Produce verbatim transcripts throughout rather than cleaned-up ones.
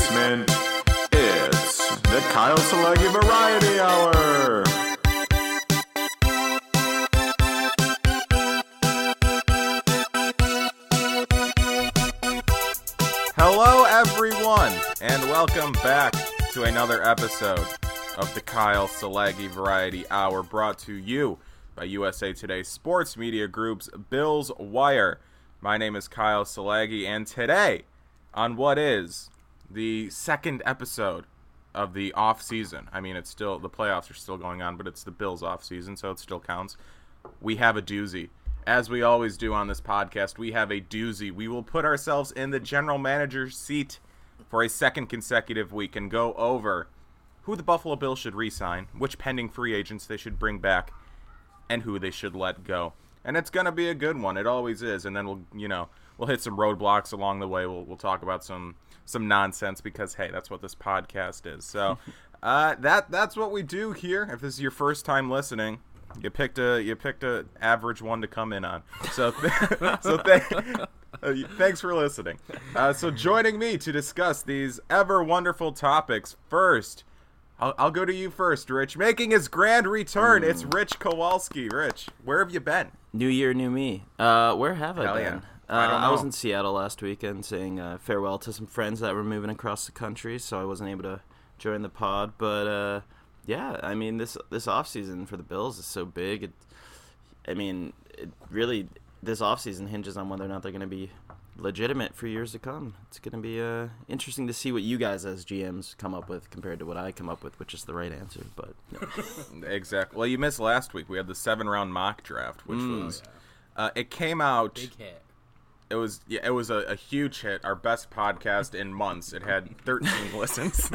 basement. It's the Kyle Selegi Variety Hour. Hello, everyone, and welcome back to another episode of the Kyle Selegi Variety Hour, brought to you by U S A Today Sports Media Group's Bills Wire. My name is Kyle Selegi, and today, on what is the second episode of the off-season, I mean, it's still, the playoffs are still going on, but it's the Bills off-season, so it still counts. We have a doozy. As we always do on this podcast, we have a doozy. We will put ourselves in the general manager's seat for a second consecutive week and go over who the Buffalo Bills should re-sign, which pending free agents they should bring back, and who they should let go. And it's going to be a good one. It always is. And then we'll, you know, we'll hit some roadblocks along the way. We'll we'll talk about some some nonsense because, hey, that's what this podcast is. So uh, that that's what we do here. If this is your first time listening, you picked a you picked a average one to come in on. So th- so th- uh, thanks for listening. Uh, so joining me to discuss these ever wonderful topics. First, I'll, I'll go to you first, Rich. Making his grand return, mm. It's Rich Kowalski. Rich, where have you been? New year, new me. Uh, where have I Hell been? Yeah. Uh, I don't know. I was in Seattle last weekend saying uh, farewell to some friends that were moving across the country, so I wasn't able to join the pod. But uh, yeah, I mean, this this offseason for the Bills is so big. It, I mean, it really, this offseason hinges on whether or not they're going to be legitimate for years to come. It's going to be uh, interesting to see what you guys as G Ms come up with compared to what I come up with, which is the right answer. But no. Exactly. Well, you missed last week. We had the seven-round mock draft, which Mm. was uh, it came out. Big hit. It was yeah, it was a, a huge hit. Our best podcast in months. It had thirteen listens.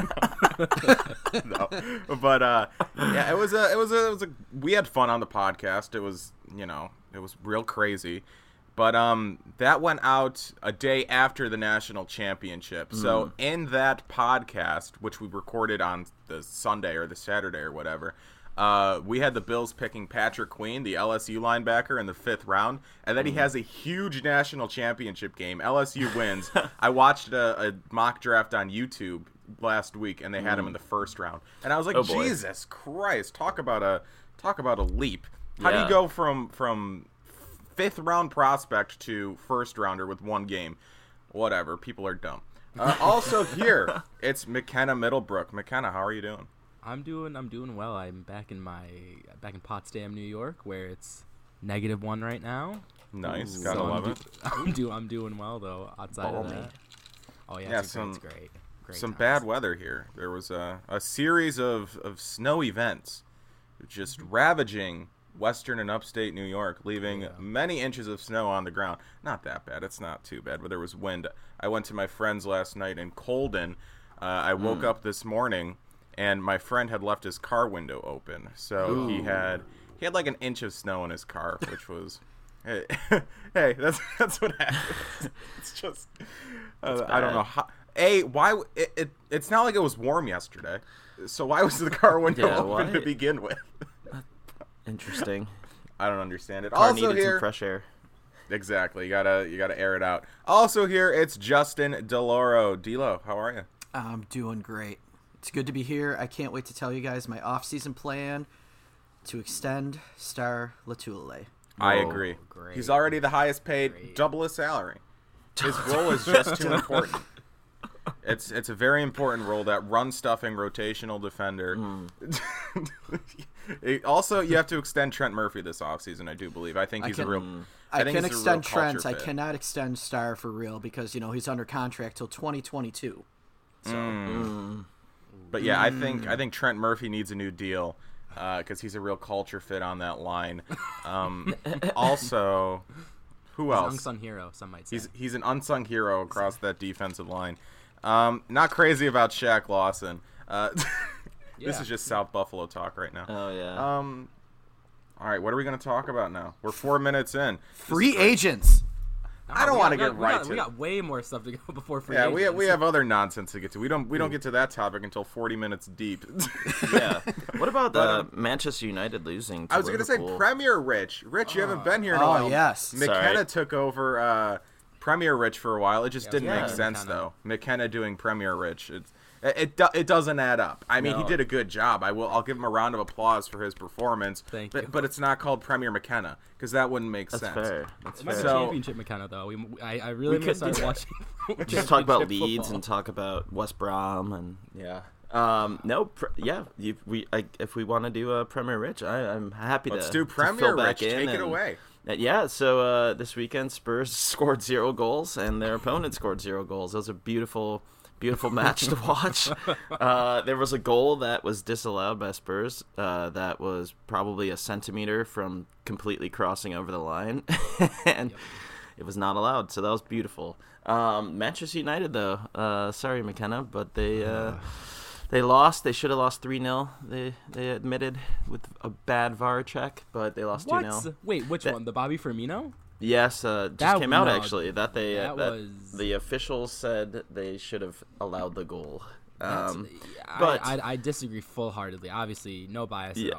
No, but uh, yeah, it was a it was a it was a we had fun on the podcast. It was you know it was real crazy. But um, that went out a day after the national championship. Mm. So in that podcast, which we recorded on the Sunday or the Saturday or whatever, uh, we had the Bills picking Patrick Queen, the L S U linebacker, in the fifth round. And then mm. he has a huge national championship game. L S U wins. I watched a, a mock draft on YouTube last week, and they had mm. him in the first round. And I was like, oh, Jesus Christ, talk about a talk about a leap. How yeah. do you go from from fifth round prospect to first rounder with one game? Whatever, people are dumb. Uh, also here, it's McKenna Middlebrook. McKenna, how are you doing? I'm doing I'm doing well. I'm back in my back in Potsdam, New York, where it's negative one right now. Nice, Ooh. gotta so love I'm it. Do, I'm do I'm doing well though. Outside Balmy. of that, oh yeah, Yeah, it's, some- it's great. great Some times. bad weather here. There was a, a series of, of snow events just ravaging western and upstate New York, leaving Yeah. many inches of snow on the ground. Not that bad. It's not too bad, but there was wind. I went to my friend's last night in Colden. Uh, I woke Mm. up this morning, and my friend had left his car window open. So Ooh. he had he had like an inch of snow in his car, which was... Hey, hey, that's that's what happens. It's just... Uh, I don't bad. know how... A, why... w- It, it, it's not like it was warm yesterday. So why was the car window Yeah, open why? to begin with? Interesting. I don't understand it. Car Also needed here, some fresh air. exactly. You gotta you gotta air it out. Also here, it's Justin DeLoro. D'Lo, how are you? I'm doing great. It's good to be here. I can't wait to tell you guys my off-season plan to extend Star Latulele. I Whoa, agree. great. He's already the highest paid, Great. double his salary. His role is just too important. It's it's a very important role, that run stuffing rotational defender. Mm. It- also, you have to extend Trent Murphy this offseason, I do believe. I think I he's can- a real. Mm. I, I think can he's a real extend culture Trent. I fit. cannot extend Star for real because, you know, he's under contract till twenty twenty-two. So Mm. But yeah, I think I think Trent Murphy needs a new deal because he's a real culture fit on that line. Um, also, who He's an else? unsung hero, some might say. He's he's an unsung hero across that defensive line. Um, not crazy about Shaq Lawson. Uh, This Yeah. is just South Buffalo talk right now. Oh, yeah. Um, all right, what are we going to talk about now? We're four minutes in. free agents. No, I don't we wanna got- get we got- right we got, to We it. got way more stuff to go before free Yeah, we have, agents. we have other nonsense to get to. We don't we don't get to that topic until forty minutes deep. yeah. What about But, uh, um, Manchester United losing to I was going to say Liverpool? Premier Rich. Rich, you haven't been here in a Oh, while. yes. McKenna Sorry. took over uh, Premier Rich for a while. It just Yeah, didn't yeah. make sense McKenna. though. McKenna doing Premier Rich. It's it it, do, it doesn't add up. I mean, he No. did a good job. I will. I'll give him a round of applause for his performance. Thank but, you. But it's not called Premier McKenna because that wouldn't make That's sense. fair. That's It might be fair. So- championship McKenna though. We, I, I really We miss could our do- watching. Just talk about championship Leeds football. and talk about West Brom and yeah. Um, no, pr- yeah. You, we I, if we want to do a Premier Rich, I, I'm happy Let's to do to Premier fill back Rich. in Take it and- away. Uh, yeah, so uh, this weekend Spurs scored zero goals and their opponent scored zero goals. It was a beautiful, beautiful match to watch. Uh, there was a goal that was disallowed by Spurs uh, that was probably a centimeter from completely crossing over the line, and Yep. it was not allowed. So that was beautiful. Um, Manchester United, though, uh, sorry McKenna, but they uh, they lost. They should have lost three nil. They they admitted with a bad V A R check, but they lost two nil. What? Wait, which That- one? The Bobby Firmino? Yes, uh, just That- came out no, actually that they uh, that that was- the officials said they should have allowed the goal. That's- Um, I, but- I, I disagree full-heartedly. Obviously, no bias Yeah.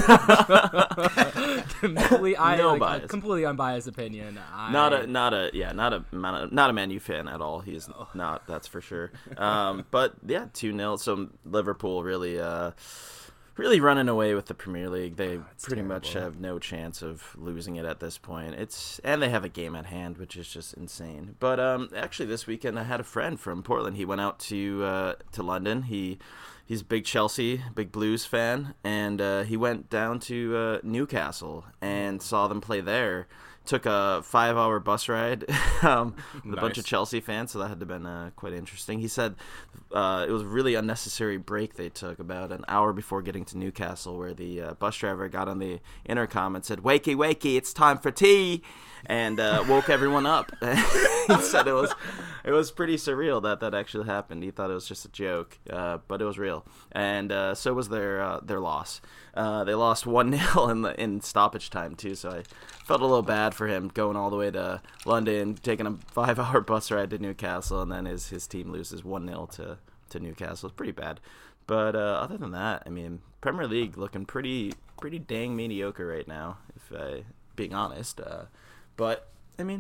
at all. completely, I, No like, a bias. completely unbiased opinion. I, not a not a yeah not a not a, not a Man U fan at all. He's not, that's for sure. Um, but yeah, two nil. So Liverpool really uh, really running away with the Premier League. They pretty much terrible. have no chance of losing it at this point. It's and they have a game at hand, which is just insane. But um, actually, this weekend I had a friend from Portland. He went out to uh, to London. He he's a big Chelsea, big Blues fan, and uh, he went down to uh, Newcastle and saw them play there. Took a five-hour bus ride um, with a bunch Nice. of Chelsea fans, so that had to have been uh, quite interesting. He said uh, it was a really unnecessary break they took about an hour before getting to Newcastle, where the uh, bus driver got on the intercom and said, "Wakey, wakey, it's time for tea," and uh, woke everyone up. He said it was it was pretty surreal that that actually happened. He thought it was just a joke, uh, but it was real, and uh, so was their uh, their loss. Uh, they lost one nil in the in stoppage time too, so I felt a little bad for him going all the way to London, taking a five-hour bus ride to Newcastle, and then his his team loses one nil to to Newcastle. It's pretty bad. But uh, other than that, I mean, Premier League looking pretty pretty dang mediocre right now, if I being honest. Uh, but I mean,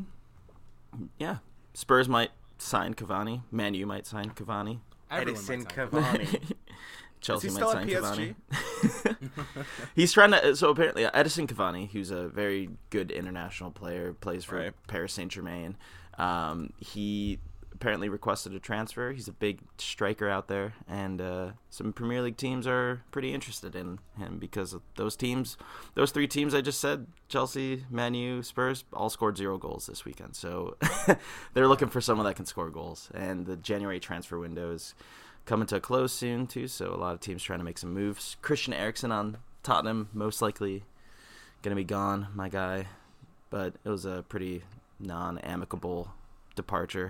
yeah, Spurs might sign Cavani. Man U might sign Cavani. Everyone Edison might sign Cavani. Chelsea Is he might still sign at P S G? Cavani. He's trying to. So apparently, uh, Edison Cavani, who's a very good international player, plays for Right. Paris Saint Germain. Um, he apparently requested a transfer. He's a big striker out there, and uh, some Premier League teams are pretty interested in him because of those teams, those three teams I just said, Chelsea, Man U, Spurs, all scored zero goals this weekend. So they're looking for someone that can score goals, and the January transfer window is coming to a close soon too, so a lot of teams trying to make some moves. Christian Eriksen on Tottenham, most likely gonna be gone, my guy. But it was a pretty non-amicable departure.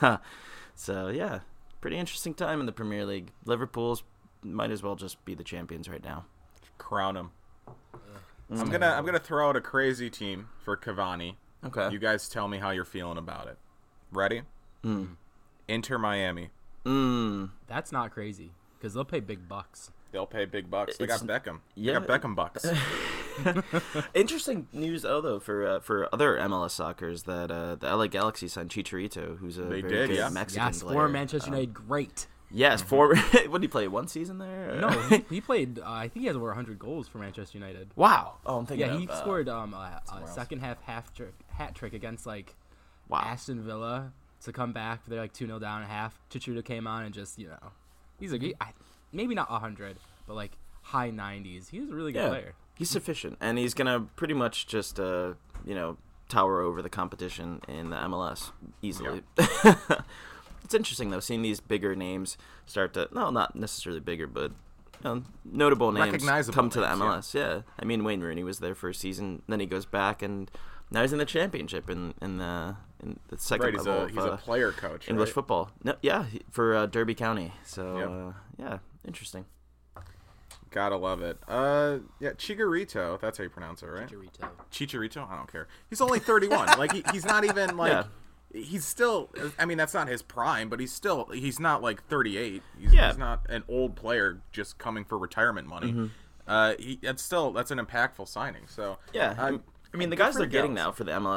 So yeah, pretty interesting time in the Premier League. Liverpool's might as well just be the champions right now. Crown him. Mm. I'm gonna I'm gonna throw out a crazy team for Cavani. Okay. You guys tell me how you're feeling about it. Ready? Mm. Inter Miami. Mm. That's not crazy because they'll pay big bucks. They'll pay big bucks. They It's- got Beckham. yeah. They got Beckham bucks. Interesting news, though, though for uh, for other M L S soccers that uh, the L A Galaxy signed Chicharito, who's a They very did, good yeah. Mexican Yes, player. for Manchester Um, United, great. Yes, for what did he play? One season there? No, he, he played. Uh, I think he has over one hundred goals for Manchester United. Wow. Oh, I'm thinking. Yeah, he of, uh, scored um, a, a else. second half half trick, hat trick against like Wow. Aston Villa to come back. They're like two nil down at half. Chicharito came on and just you know, he's a he, I, maybe not one hundred, but like high nineties. He's a really good Yeah, player. he's sufficient, and he's gonna pretty much just uh, you know, tower over the competition in the M L S easily. It's interesting though, seeing these bigger names start to no, not necessarily bigger, but you know, notable names Recognizable come to the names, M L S. Yeah. I mean, Wayne Rooney was there for a season, then he goes back, and now he's in the championship in in the in the second Right, he's level a of he's uh, a player coach. English right? football. No, yeah, he- for uh, Derby County. So Yep. uh, yeah, interesting. Gotta love it. Uh, yeah, Chicharito. That's how you pronounce it, right? Chicharito. Chicharito. I don't care. He's only thirty-one. Like he, he's not even like. Yeah. He's still. I mean, that's not his prime, but he's still. He's not like thirty-eight. He's, Yeah. he's not an old player just coming for retirement money. Uh, he, that's still that's an impactful signing. So Yeah, I'm- I mean the good guys for they're the getting Gals. now for the M L S are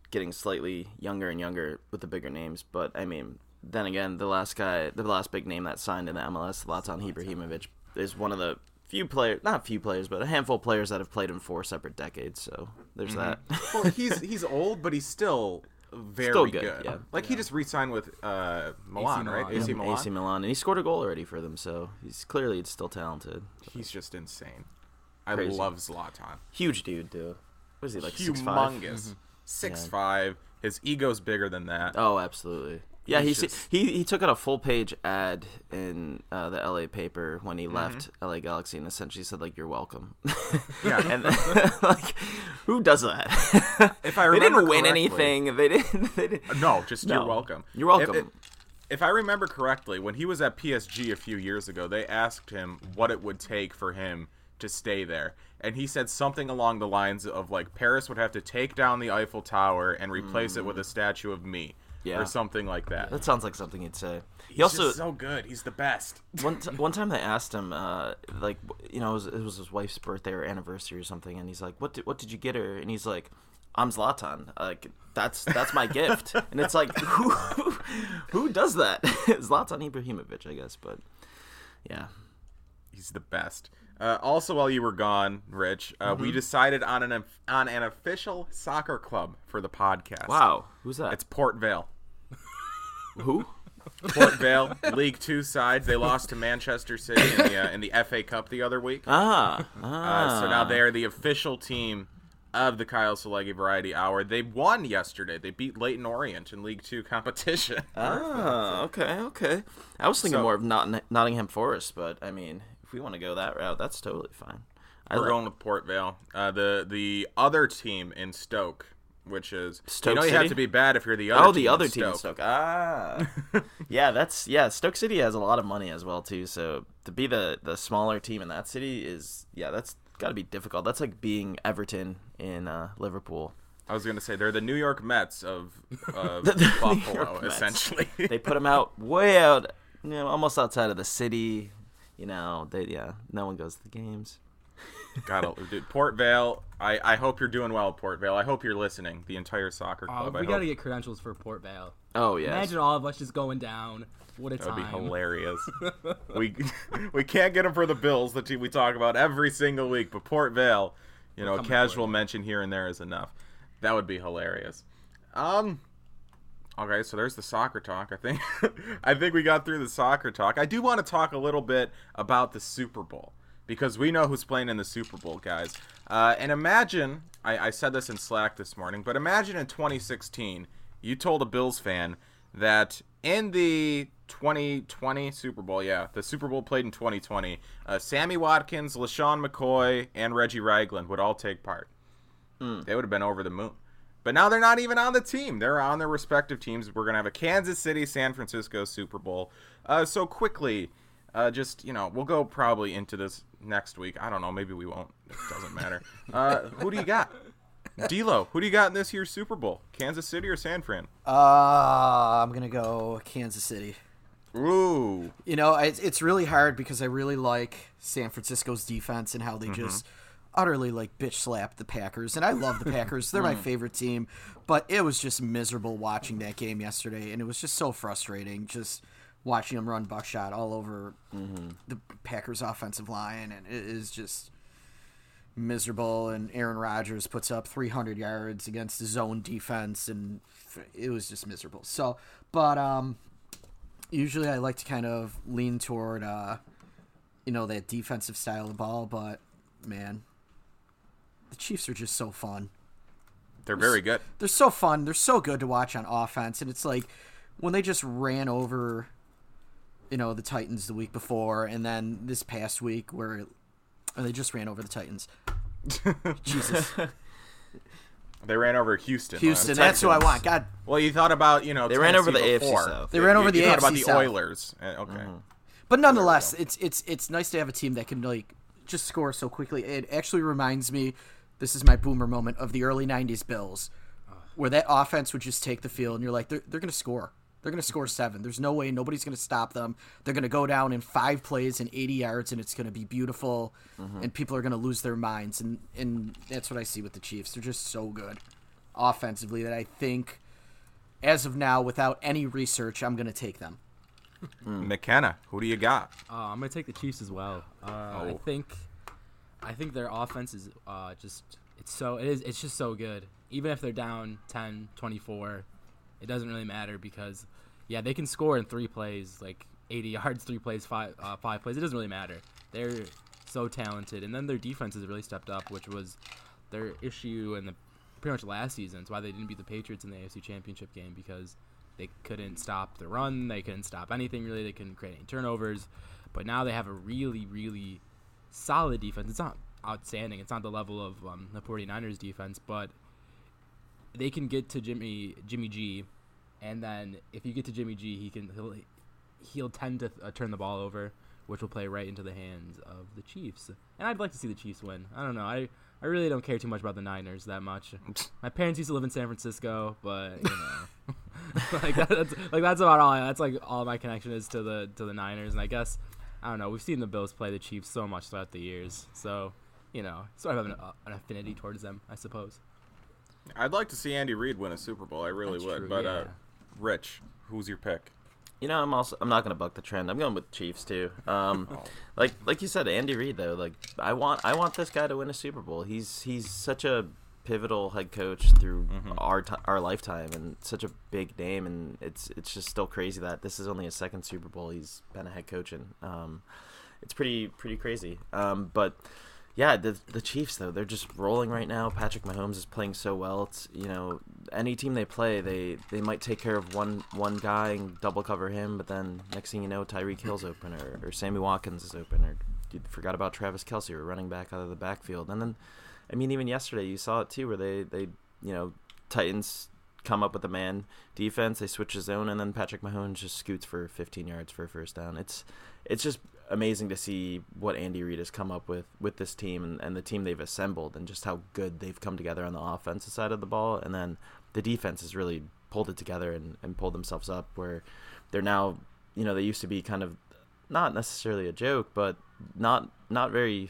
getting slightly younger and younger with the bigger names. But I mean, then again, the last guy, the last big name that signed in the M L S, Zlatan Ibrahimovic, is one of the few players, not few players, but a handful of players that have played in four separate decades. So there's mm-hmm. that. Well, he's he's old, but he's still very still good. good. Yeah. Like yeah. he just re-signed with uh, Milan, Milan, right? yeah. A C Milan. A C Milan, and he scored a goal already for them. So he's clearly still talented. He's just insane. I Crazy. love Zlatan. Huge dude, too. What is he, like Humongous. six five? Mm-hmm. six five. His ego's bigger than that. Oh, absolutely. Yeah, he just... he he took out a full page ad in uh, the L A paper when he mm-hmm. left L A Galaxy and essentially said like, "You're welcome." Yeah, and like, who does that? If I they remember didn't win correctly- anything. They didn't. They didn't. No, just No. you're welcome. You're welcome. If, if, if I remember correctly, when he was at P S G a few years ago, they asked him what it would take for him to stay there. And he said something along the lines of, like, Paris would have to take down the Eiffel Tower and replace mm. it with a statue of me. Yeah. Or something like that. That sounds like something he'd say. He's He also just so good. He's the best. one t- one time they asked him, uh, like, you know, it was, it was his wife's birthday or anniversary or something, and he's like, "What did what did you get her?" And he's like, "I'm Zlatan. Like, that's that's my gift." And it's like, who who does that? Zlatan Ibrahimovic, I guess, but yeah, He's the best. Uh, also, while you were gone, Rich, uh, Mm-hmm. we decided on an on an official soccer club for the podcast. wow, who's that? It's Port Vale. Who? Port Vale, League Two side. They lost to Manchester City in the uh, in the F A Cup the other week. Ah, ah. Uh, so now they are the official team of the Kyle Salegi Variety Hour. They won yesterday. They beat Leyton Orient in League Two competition. Ah, okay, okay. I was thinking So- more of Not- Nottingham Forest, but I mean, if we want to go that route, that's totally fine. I We're like- going with Port Vale. Uh, the the other team in Stoke, which is Stoke you know you City? have to be bad if you're the other. Oh, team the other in team in Stoke. Stoke. Ah, yeah, that's yeah. Stoke City has a lot of money as well too. So to be the the smaller team in that city is yeah, that's got to be difficult. That's like being Everton in uh, Liverpool. I was gonna say they're the New York Mets of, of The- the New Buffalo, York Mets. essentially. They put them out way out, you know, almost outside of the city. You know, they yeah, no one goes to the games. Gotta, dude, Port Vale. I, I hope you're doing well, Port Vale. I hope you're listening. The entire soccer Oh, club. we I got to hope. get credentials for Port Vale. Oh yeah, Imagine all of us just going down. What a That would time. be hilarious. we we can't get them for the Bills, the team we talk about every single week. But Port Vale, you know, a coming casual for you. mention here and there is enough. That would be hilarious. Um. Okay, so there's the soccer talk. I think I think we got through the soccer talk. I do want to talk a little bit about the Super Bowl because we know who's playing in the Super Bowl, guys. Uh, and imagine, I, I said this in Slack this morning, but imagine in twenty sixteen, you told a Bills fan that in the twenty twenty Super Bowl, yeah, the Super Bowl played in twenty twenty, uh, Sammy Watkins, LaShawn McCoy, and Reggie Ragland would all take part. Mm. They would have been over the moon. But now they're not even on the team. They're on their respective teams. We're going to have a Kansas City, San Francisco Super Bowl. Uh, so quickly, uh, just, you know, we'll go probably into this next week. I don't know. Maybe we won't. It doesn't matter. Uh, who do you got? D-Lo, who do you got in this year's Super Bowl? Kansas City or San Fran? Uh, I'm gonna go Kansas City. Ooh. You know, it's it's really hard because I really like San Francisco's defense and how they Mm-hmm. just utterly like bitch slapped the Packers, and I love the Packers. They're my favorite team, but it was just miserable watching that game yesterday, and it was just so frustrating just watching them run buckshot all over the Packers offensive line, and it is just miserable. And Aaron Rodgers puts up three hundred yards against the zone defense, and it was just miserable. So, but um, usually I like to kind of lean toward uh, you know, that defensive style of ball, but man, the Chiefs are just so fun. They're very good. They're so fun. They're so good to watch on offense, and it's like when they just ran over, you know, the Titans the week before, and then this past week where or they just ran over the Titans. Jesus, They ran over Houston. Houston. last That's who I Texans. want. God, Well, you thought about, you know, They ran over Tennessee the A F C before. South. They ran over You- the you thought A F C about the South. Oilers. Uh, Okay. but nonetheless, it's it's it's nice to have a team that can like just score so quickly. It actually reminds me, this is my boomer moment, of the early nineties Bills, where that offense would just take the field, and you're like, they're they're gonna score. They're going to score seven. There's no way. Nobody's going to stop them. They're going to go down in five plays and eighty yards, and it's going to be beautiful, and people are going to lose their minds. And, and that's what I see with the Chiefs. They're just so good. offensively that I think, as of now, without any research, I'm going to take them. McKenna, who do you got? Uh, I'm gonna take the Chiefs as well. Uh, I Oh. think, I think their offense is uh, just it's so it is it's just so good. Even if they're down ten, twenty-four, it doesn't really matter because, yeah, they can score in three plays, like eighty yards, three plays, five uh, five plays. It doesn't really matter. They're so talented, and then their defense has really stepped up, which was their issue in the pretty much last season. It's why they didn't beat the Patriots in the A F C Championship game because they couldn't stop the run. They couldn't stop anything, really. They couldn't create any turnovers. But now they have a really, really solid defense. It's not outstanding. It's not the level of um, the 49ers defense, but they can get to Jimmy Jimmy G, and then if you get to Jimmy G, he can he'll he'll tend to uh, turn the ball over, which will play right into the hands of the Chiefs. And I'd like to see the Chiefs win. I don't know. I I really don't care too much about the Niners that much. My parents used to live in San Francisco, but you know, like that, that's like that's about all. I, that's like all my connection is to the to the Niners. And I guess I don't know. We've seen the Bills play the Chiefs so much throughout the years, so you know, sort of have an, uh, an affinity towards them, I suppose. I'd like to see Andy Reid win a Super Bowl. I really That's would. true, but yeah. uh, Rich, who's your pick? You know, I'm also I'm not gonna buck the trend. I'm going with Chiefs too. Um, like like you said, Andy Reid though. Like I want I want this guy to win a Super Bowl. He's he's such a pivotal head coach through Mm-hmm. our t- our lifetime and such a big name. And it's it's just still crazy that this is only his second Super Bowl he's been a head coach in. Um, it's pretty pretty crazy. Um, but. Yeah, the the Chiefs though, they're just rolling right now. Patrick Mahomes is playing so well. It's, you know, any team they play, they, they might take care of one one guy and double cover him, but then next thing you know, Tyreek Hill's open or, or Sammy Watkins is open, or you forgot about Travis Kelce or running back out of the backfield. And then, I mean, even yesterday you saw it too, where they, they you know, Titans come up with a man defense, they switch his zone, and then Patrick Mahomes just scoots for fifteen yards for a first down. It's it's just amazing to see what Andy Reid has come up with with this team and, and the team they've assembled and just how good they've come together on the offensive side of the ball. And then the defense has really pulled it together and, and pulled themselves up where they're now, you know, they used to be kind of not necessarily a joke, but not not very,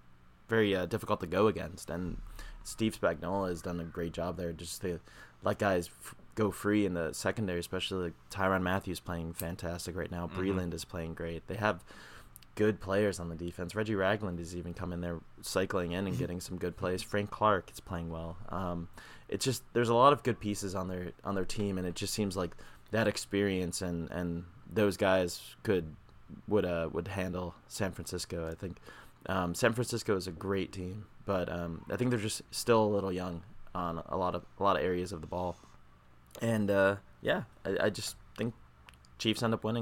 very uh, difficult to go against. And Steve Spagnuolo has done a great job there just to let guys f- go free in the secondary, especially like Tyrann Mathieu playing fantastic right now. Mm-hmm. Breland is playing great. They have good players on the defense. Reggie Ragland is even coming there, cycling in and getting some good plays. Frank Clark is playing well. Um, it's just there's a lot of good pieces on their on their team, and it just seems like that experience and, and those guys could would uh would handle San Francisco. I think um, San Francisco is a great team, but um, I think they're just still a little young on a lot of a lot of areas of the ball. And uh, yeah, I, I just think Chiefs end up winning.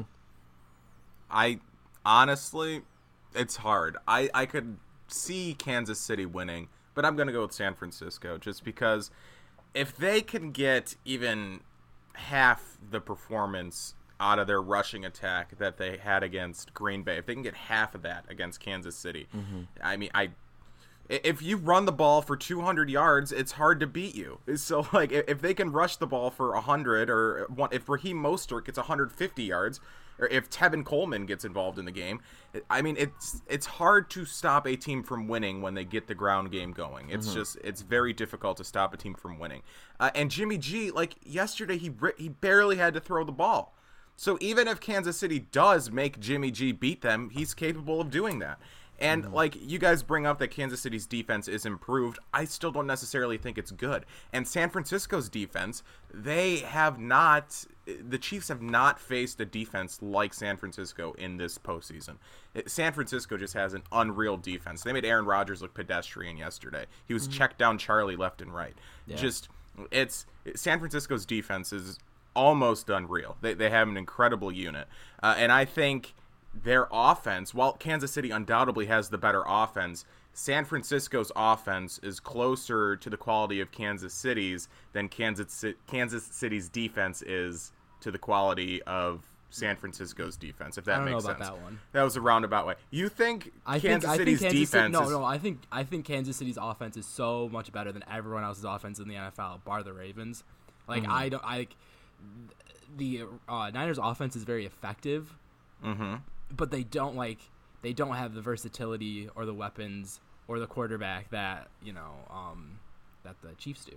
I honestly, it's hard. I, I could see Kansas City winning, but I'm going to go with San Francisco just because if they can get even half the performance out of their rushing attack that they had against Green Bay, if they can get half of that against Kansas City, mm-hmm. I mean, I if you run the ball for two hundred yards, it's hard to beat you. So, like, if they can rush the ball for one hundred, or if Raheem Mostert gets one hundred fifty yards, or if Tevin Coleman gets involved in the game, I mean, it's it's hard to stop a team from winning when they get the ground game going. It's mm-hmm. just, it's very difficult to stop a team from winning. Uh, and Jimmy G, like, yesterday, he he barely had to throw the ball. So even if Kansas City does make Jimmy G beat them, he's capable of doing that. And, mm-hmm. like, you guys bring up that Kansas City's defense is improved. I still don't necessarily think it's good. And San Francisco's defense, they have not – the Chiefs have not faced a defense like San Francisco in this postseason. It, San Francisco just has an unreal defense. They made Aaron Rodgers look pedestrian yesterday. He was mm-hmm. checked down Charlie left and right. Yeah. Just – it's – San Francisco's defense is almost unreal. They, they have an incredible unit. Uh, and I think – their offense, while Kansas City undoubtedly has the better offense, San Francisco's offense is closer to the quality of Kansas City's than Kansas Kansas City's defense is to the quality of San Francisco's defense, if that I don't makes know about sense. That one. That was a roundabout way. You think I Kansas think, City's I think Kansas defense City, is... No, no, I think, I think Kansas City's offense is so much better than everyone else's offense in the N F L, bar the Ravens. Like, mm-hmm. I don't... I The uh, Niners' offense is very effective. Mm-hmm. But they don't like they don't have the versatility or the weapons or the quarterback that you know um, that the Chiefs do.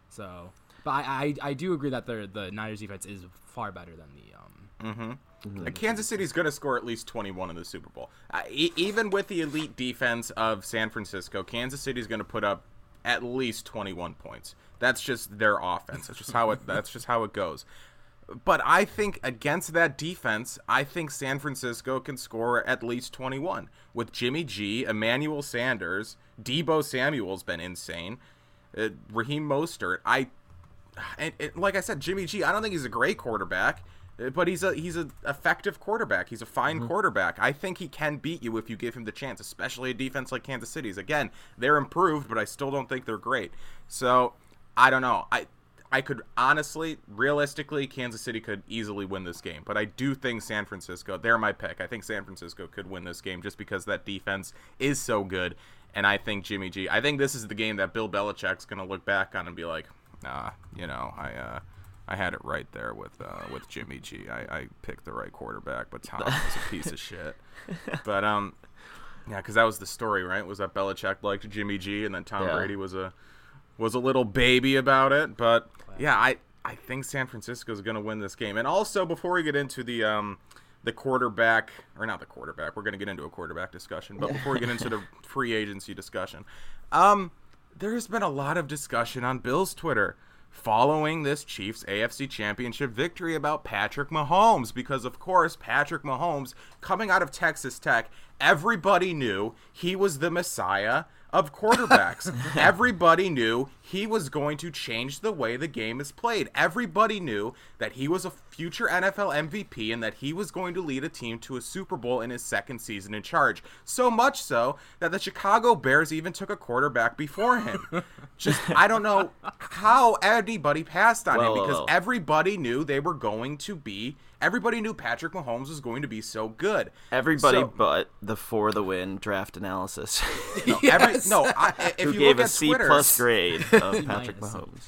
So, but I I, I do agree that the the Niners defense is far better than the um. Mm-hmm. Mm-hmm. Kansas City's going to score at least twenty-one in the Super Bowl. Uh, e- even with the elite defense of San Francisco, Kansas City's going to put up at least twenty-one points. That's just their offense. That's just how it. That's just how it goes. But I think against that defense, I think San Francisco can score at least twenty-one with Jimmy G, Emmanuel Sanders, Deebo Samuel's been insane, uh, Raheem Mostert. I and, and like I said, Jimmy G. I don't think he's a great quarterback. But he's a he's an effective quarterback. He's a fine mm-hmm. quarterback. I think he can beat you if you give him the chance, especially a defense like Kansas City's. Again, they're improved, but I still don't think they're great. So, I don't know. I I could honestly, realistically, Kansas City could easily win this game. But I do think San Francisco, they're my pick. I think San Francisco could win this game just because that defense is so good. And I think Jimmy G, I think this is the game that Bill Belichick's going to look back on and be like, nah, you know, I... uh I had it right there with uh, with Jimmy G. I, I picked the right quarterback, but Tom was a piece of shit. But um, yeah, because that was the story, right? Was that Belichick liked Jimmy G, and then Tom yeah. Brady was a was a little baby about it. But yeah, I, I think San Francisco is going to win this game. And also, before we get into the um the quarterback, or not the quarterback, we're going to get into a quarterback discussion. But before we get into the free agency discussion, um, there's been a lot of discussion on Bill's Twitter following this Chiefs A F C Championship victory about Patrick Mahomes, because of course Patrick Mahomes, coming out of Texas Tech, everybody knew he was the messiah of quarterbacks. Everybody knew he was going to change the way the game is played. Everybody knew that he was a future N F L M V P and that he was going to lead a team to a Super Bowl in his second season in charge. So much so that the Chicago Bears even took a quarterback before him. Just, I don't know how anybody passed on well, him, because well, well. everybody knew they were going to be Everybody knew Patrick Mahomes was going to be so good. Everybody so, but the for the win draft analysis. No, every, no I, if Who you gave look a at C Twitter, plus grade of Patrick Mahomes.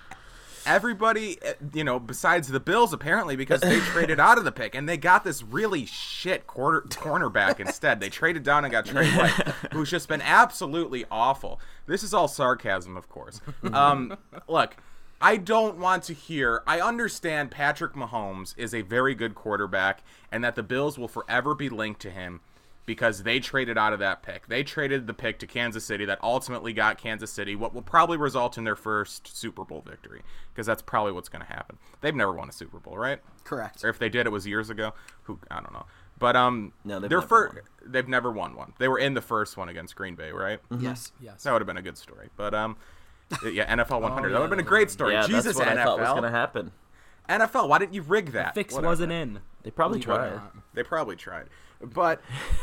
Everybody, you know, besides the Bills, apparently, because they traded out of the pick, and they got this really shit quarter, cornerback instead. They traded down and got Trey White, who's just been absolutely awful. This is all sarcasm, of course. Um, look, I don't want to hear, I understand Patrick Mahomes is a very good quarterback, and that the Bills will forever be linked to him because they traded out of that pick. They traded the pick to Kansas City that ultimately got Kansas City what will probably result in their first Super Bowl victory, because that's probably what's going to happen. They've never won a Super Bowl, right? Correct. Or if they did, it was years ago. Who I don't know. But um, no, they've their never fir- won. they've never won one. They were in the first one against Green Bay, right? Mm-hmm. Yes. Yes. That would have been a good story. But um, yeah, N F L one hundred. Oh, yeah, that would have been a great story. Yeah, Jesus, that's what N F L. I thought was going to happen. N F L, why didn't you rig that? The fix Whatever. wasn't in. They probably Believe it or tried. not. They probably tried. But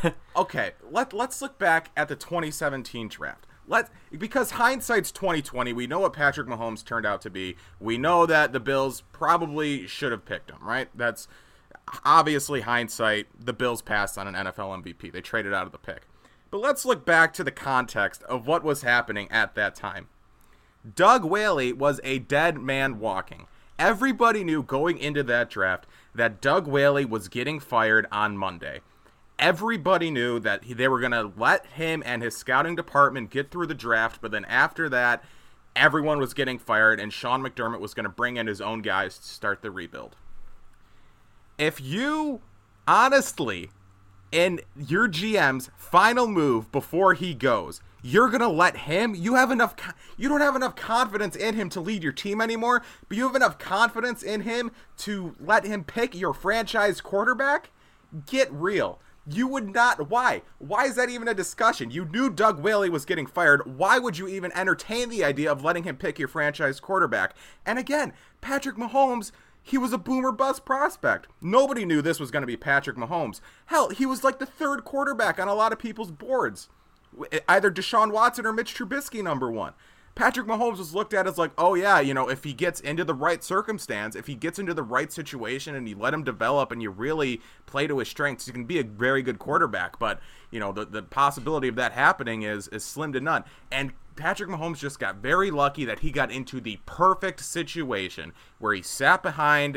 okay, let let's look back at the twenty seventeen draft. Let because hindsight's twenty twenty. We know what Patrick Mahomes turned out to be. We know that the Bills probably should have picked him, right? That's obviously hindsight. The Bills passed on an N F L M V P. They traded out of the pick. But let's look back to the context of what was happening at that time. Doug Whaley was a dead man walking. Everybody knew going into that draft that Doug Whaley was getting fired on Monday. Everybody knew that he, they were going to let him and his scouting department get through the draft, but then after that, everyone was getting fired, and Sean McDermott was going to bring in his own guys to start the rebuild. If you, honestly, in your G M's final move before he goes, you're going to let him, you have enough, you don't have enough confidence in him to lead your team anymore, but you have enough confidence in him to let him pick your franchise quarterback? Get real. You would not, why? Why is that even a discussion? You knew Doug Whaley was getting fired. Why would you even entertain the idea of letting him pick your franchise quarterback? And again, Patrick Mahomes, he was a boomer bust prospect. Nobody knew this was going to be Patrick Mahomes. Hell, he was like the third quarterback on a lot of people's boards. Either Deshaun Watson or Mitch Trubisky, number one. Patrick Mahomes was looked at as like, oh yeah, you know, if he gets into the right circumstance, if he gets into the right situation and you let him develop and you really play to his strengths, he can be a very good quarterback. But, you know, the, the possibility of that happening is, is slim to none. And Patrick Mahomes just got very lucky that he got into the perfect situation where he sat behind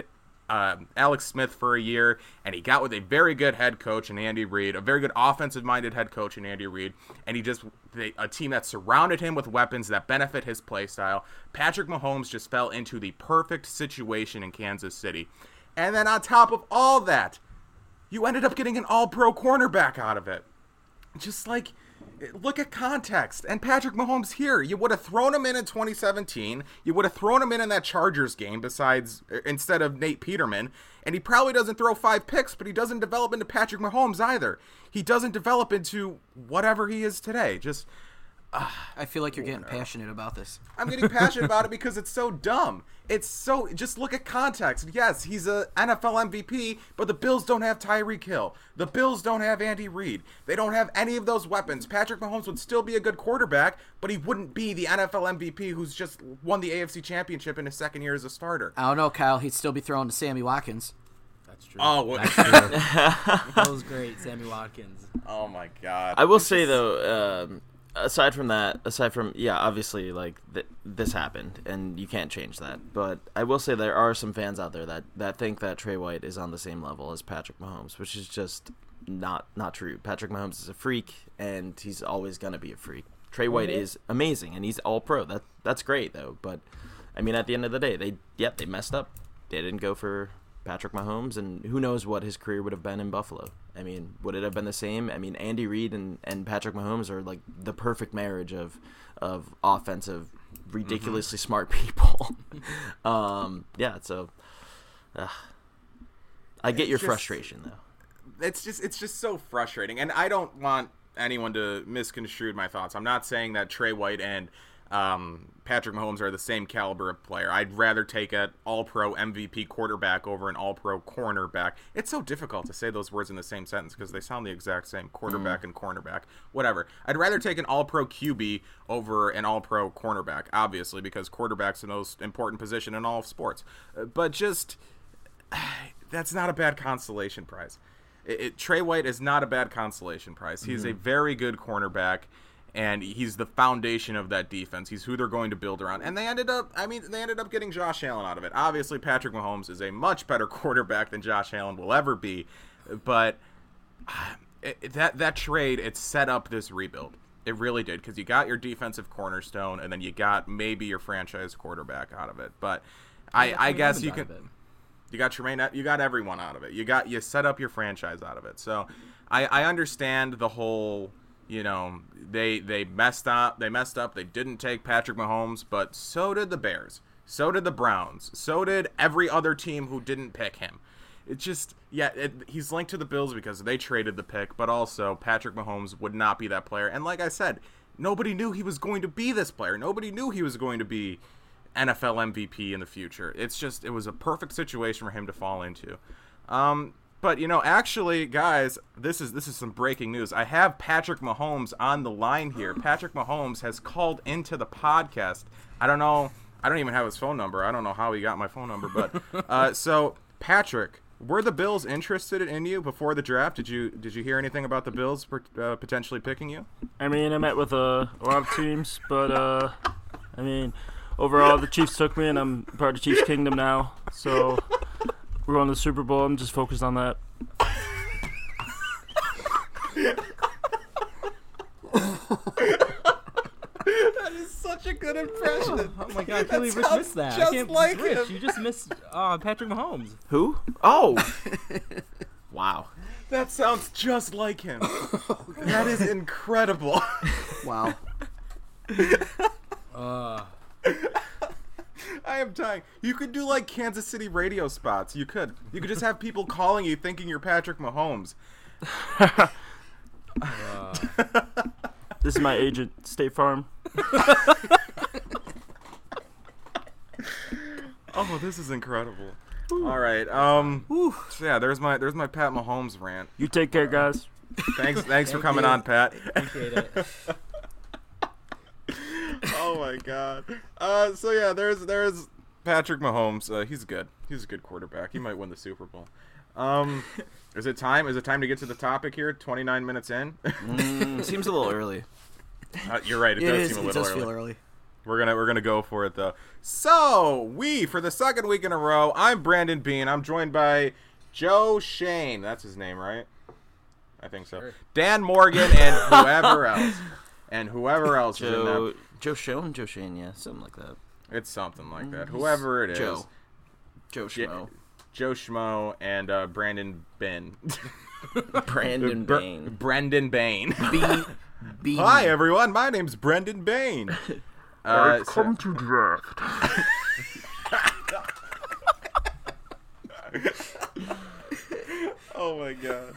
uh, Alex Smith for a year, and he got with a very good head coach in Andy Reid, a very good offensive-minded head coach in Andy Reid, and he just they, a team that surrounded him with weapons that benefit his play style. Patrick Mahomes just fell into the perfect situation in Kansas City. And then on top of all that, you ended up getting an all-pro cornerback out of it. Just like, look at context. And Patrick Mahomes here, you would have thrown him in in twenty seventeen. You would have thrown him in in that Chargers game besides, instead of Nate Peterman. And he probably doesn't throw five picks, but he doesn't develop into Patrick Mahomes either. He doesn't develop into whatever he is today. Just... I feel like you're getting passionate about this. I'm getting passionate about it because it's so dumb. It's so, just look at context. Yes, he's a N F L M V P, but the Bills don't have Tyreek Hill. The Bills don't have Andy Reid. They don't have any of those weapons. Patrick Mahomes would still be a good quarterback, but he wouldn't be the N F L M V P who's just won the A F C Championship in his second year as a starter. I don't know, Kyle. He'd still be throwing to Sammy Watkins. That's true. Oh, what? That's true. That was great, Sammy Watkins. Oh my God. I will say though, um, aside from that, aside from yeah, obviously like th- this happened, and you can't change that. But I will say there are some fans out there that, that think that Trey White is on the same level as Patrick Mahomes, which is just not not true. Patrick Mahomes is a freak, and he's always gonna be a freak. Trey White mm-hmm. is amazing, and he's all pro. That that's great though. But I mean, at the end of the day, they yep they messed up. They didn't go for Patrick Mahomes, and who knows what his career would have been in Buffalo. I mean, would it have been the same? I mean, Andy Reid and, and Patrick Mahomes are like the perfect marriage of of offensive, ridiculously mm-hmm. smart people. um, yeah, so uh, I get it's your just, frustration though. It's just it's just so frustrating, and I don't want anyone to misconstrue my thoughts. I'm not saying that Trey White and Um, Patrick Mahomes are the same caliber of player. I'd rather take an all-pro M V P quarterback over an all-pro cornerback. It's so difficult to say those words in the same sentence because they sound the exact same, quarterback mm. and cornerback, whatever. I'd rather take an all-pro Q B over an all-pro cornerback, obviously, because quarterback's the most important position in all of sports. Uh, but just, that's not a bad consolation prize. It, it, Trey White is not a bad consolation prize. He's mm-hmm. a very good cornerback. And he's the foundation of that defense. He's who they're going to build around. And they ended up, I mean, they ended up getting Josh Allen out of it. Obviously, Patrick Mahomes is a much better quarterback than Josh Allen will ever be. But it, it, that that trade, it set up this rebuild. It really did, because you got your defensive cornerstone, and then you got maybe your franchise quarterback out of it. But I, I guess you can. You got Tremaine. You got everyone out of it. You got you set up your franchise out of it. So I, I understand the whole. You know, they they messed up. They messed up. They didn't take Patrick Mahomes, but so did the Bears. So did the Browns. So did every other team who didn't pick him. It just, yeah, it, he's linked to the Bills because they traded the pick, but also Patrick Mahomes would not be that player. And like I said, nobody knew he was going to be this player. Nobody knew he was going to be N F L M V P in the future. It's just, it was a perfect situation for him to fall into. Um... But, you know, actually, guys, this is this is some breaking news. I have Patrick Mahomes on the line here. Patrick Mahomes has called into the podcast. I don't know. I don't even have his phone number. I don't know how he got my phone number. But uh, so, Patrick, were the Bills interested in you before the draft? Did you did you hear anything about the Bills per, uh, potentially picking you? I mean, I met with uh, a lot of teams, but, uh, I mean, overall, the Chiefs took me, and I'm part of the Chiefs Kingdom now. So we're going to the Super Bowl. I'm just focused on that. That is such a good impression. Oh, oh my God, I can't believe Rich missed that. Just I can't, like Rich, him. you just missed uh, Patrick Mahomes. Who? Oh. Wow. That sounds just like him. That is incredible. Wow. Uh, I am dying. You could do like Kansas City radio spots. You could. You could just have people calling you thinking you're Patrick Mahomes. uh, This is my agent, State Farm. Oh, this is incredible. Ooh. All right. Um. So yeah, there's my there's my Pat Mahomes rant. You take care, guys. Thanks. Thanks for Thank coming you. on, Pat. appreciate it. Oh my God. Uh. So yeah, there's there's Patrick Mahomes. Uh, he's good. He's a good quarterback. He might win the Super Bowl. Um. Is it time? Is it time to get to the topic here? twenty-nine minutes in. mm, seems a little early. Uh, you're right. It, It does is. seem a It little does early. feel early. We're gonna we're gonna go for it though. So we for the second week in a row. I'm Brandon Bean. I'm joined by Joe Shane. That's his name, right? I think so. Sure. Dan Morgan and whoever else, and whoever else is in Joe, that. Joe Shone, Joe Shane, yeah, something like that. It's something like that. Whoever it is. Joe. Joe Ja- Schmo. Joe Schmo and uh, Brandon Ben. Brandon Br- Bain. Brendan Bain. B. B. Hi everyone, my name's Brendan Bain. Uh, so- to draft. Oh my god.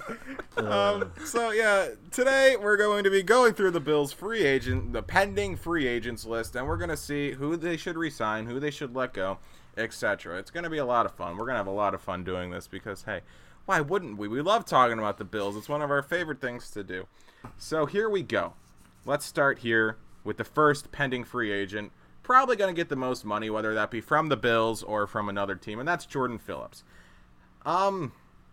Um, so yeah, today we're going to be going through the Bills' free agent, the pending free agents list, and we're going to see who they should re-sign, who they should let go, et cetera. It's going to be a lot of fun. We're going to have a lot of fun doing this because, hey, why wouldn't we? We love talking about the Bills. It's one of our favorite things to do. So here we go. Let's start here with the first pending free agent, probably going to get the most money, whether that be from the Bills or from another team, and that's Jordan Phillips. Um...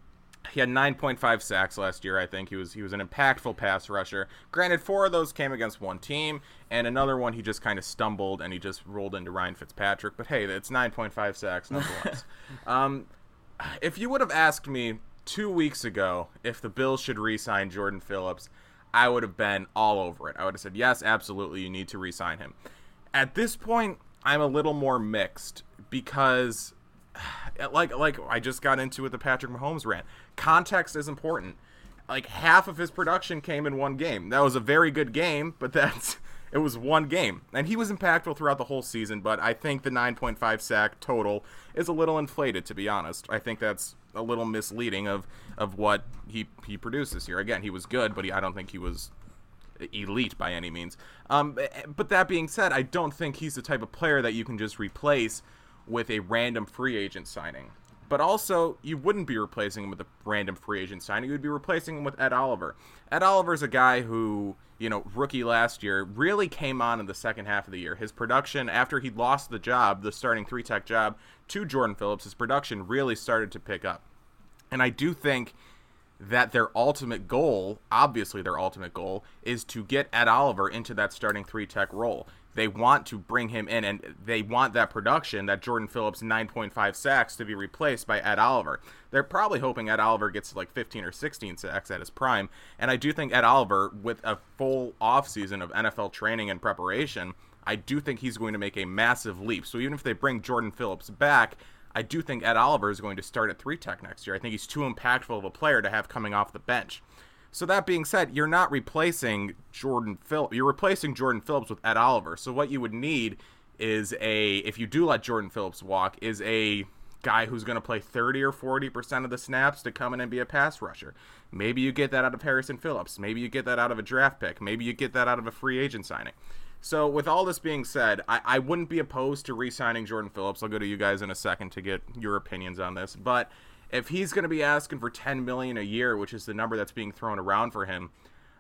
He had nine point five sacks last year, I think. He was he was an impactful pass rusher. Granted, four of those came against one team, and another one he just kind of stumbled and he just rolled into Ryan Fitzpatrick. But hey, it's nine point five sacks nonetheless. um, if you would have asked me two weeks ago if the Bills should re-sign Jordan Phillips, I would have been all over it. I would have said, yes, absolutely, you need to re-sign him. At this point, I'm a little more mixed because... Like like I just got into with the Patrick Mahomes rant. Context is important. Like half of his production came in one game. That was a very good game, but that's it was one game. And he was impactful throughout the whole season, but I think the nine point five sack total is a little inflated, to be honest. I think that's a little misleading of, of what he, he produced this year. Again, he was good, but he, I don't think he was elite by any means. Um, but that being said, I don't think he's the type of player that you can just replace with a random free agent signing. But also, you wouldn't be replacing him with a random free agent signing. You would be replacing him with Ed Oliver. Ed Oliver's a guy who, you know, rookie last year, really came on in the second half of the year. His production, after he lost the job, the starting three-tech job, to Jordan Phillips, his production really started to pick up. And I do think that their ultimate goal, obviously their ultimate goal, is to get Ed Oliver into that starting three-tech role. They want to bring him in, and they want that production, that Jordan Phillips nine point five sacks, to be replaced by Ed Oliver. They're probably hoping Ed Oliver gets to like fifteen or sixteen sacks at his prime, and I do think Ed Oliver, with a full offseason of N F L training and preparation, I do think he's going to make a massive leap. So even if they bring Jordan Phillips back, I do think Ed Oliver is going to start at three-tech next year. I think he's too impactful of a player to have coming off the bench. So that being said, you're not replacing Jordan Phillips. You're replacing Jordan Phillips with Ed Oliver. So what you would need is a, if you do let Jordan Phillips walk, is a guy who's going to play thirty or forty percent of the snaps to come in and be a pass rusher. Maybe you get that out of Harrison Phillips. Maybe you get that out of a draft pick. Maybe you get that out of a free agent signing. So with all this being said, I, I wouldn't be opposed to re-signing Jordan Phillips. I'll go to you guys in a second to get your opinions on this. But if he's going to be asking for ten million dollars a year, which is the number that's being thrown around for him,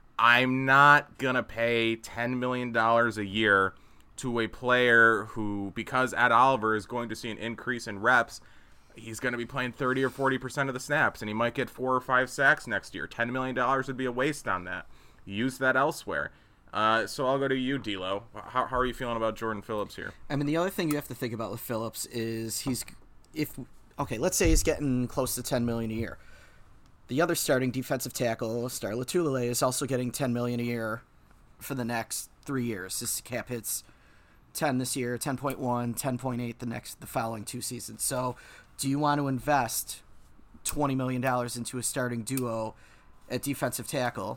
I'm not going to pay ten million dollars a year to a player who, because Ed Oliver is going to see an increase in reps, he's going to be playing thirty or forty percent of the snaps, and he might get four or five sacks next year. ten million dollars would be a waste on that. Use that elsewhere. Uh, so I'll go to you, D'Lo. How, how are you feeling about Jordan Phillips here? I mean, the other thing you have to think about with Phillips is he's if okay, let's say he's getting close to ten million dollars a year. The other starting defensive tackle, Star Lotulelei, is also getting ten million dollars a year for the next three years. This cap hits ten this year, ten point one, ten point eight the next the following two seasons. So, do you want to invest twenty million dollars into a starting duo at defensive tackle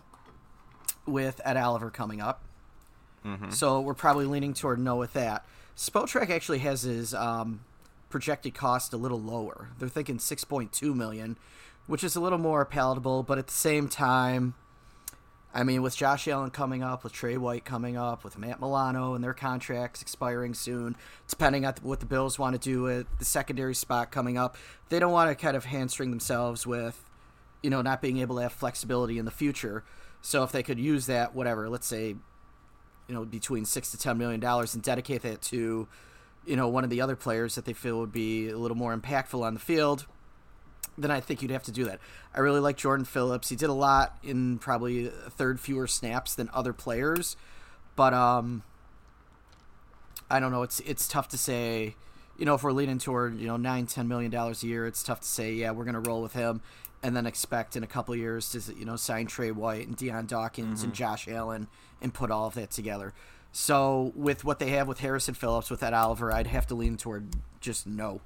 with Ed Oliver coming up? Mm-hmm. So we're probably leaning toward no with that. Spotrac actually has his um, projected cost a little lower. They're thinking six point two million dollars, which is a little more palatable, but at the same time, I mean, with Josh Allen coming up, with Trey White coming up, with Matt Milano and their contracts expiring soon, depending on what the Bills want to do with the secondary spot coming up, they don't want to kind of hamstring themselves with, you know, not being able to have flexibility in the future. So if they could use that, whatever, let's say, you know, between six to ten million dollars and dedicate that to, you know, one of the other players that they feel would be a little more impactful on the field, then I think you'd have to do that. I really like Jordan Phillips. He did a lot in probably a third fewer snaps than other players, but um, I don't know. It's it's tough to say. You know, if we're leaning toward you know nine, ten million dollars a year, it's tough to say. Yeah, we're gonna roll with him, and then expect in a couple of years to you know sign Trey White and Deion Dawkins mm-hmm. and Josh Allen and put all of that together. So with what they have with Harrison Phillips, with Ed Oliver, I'd have to lean toward just no.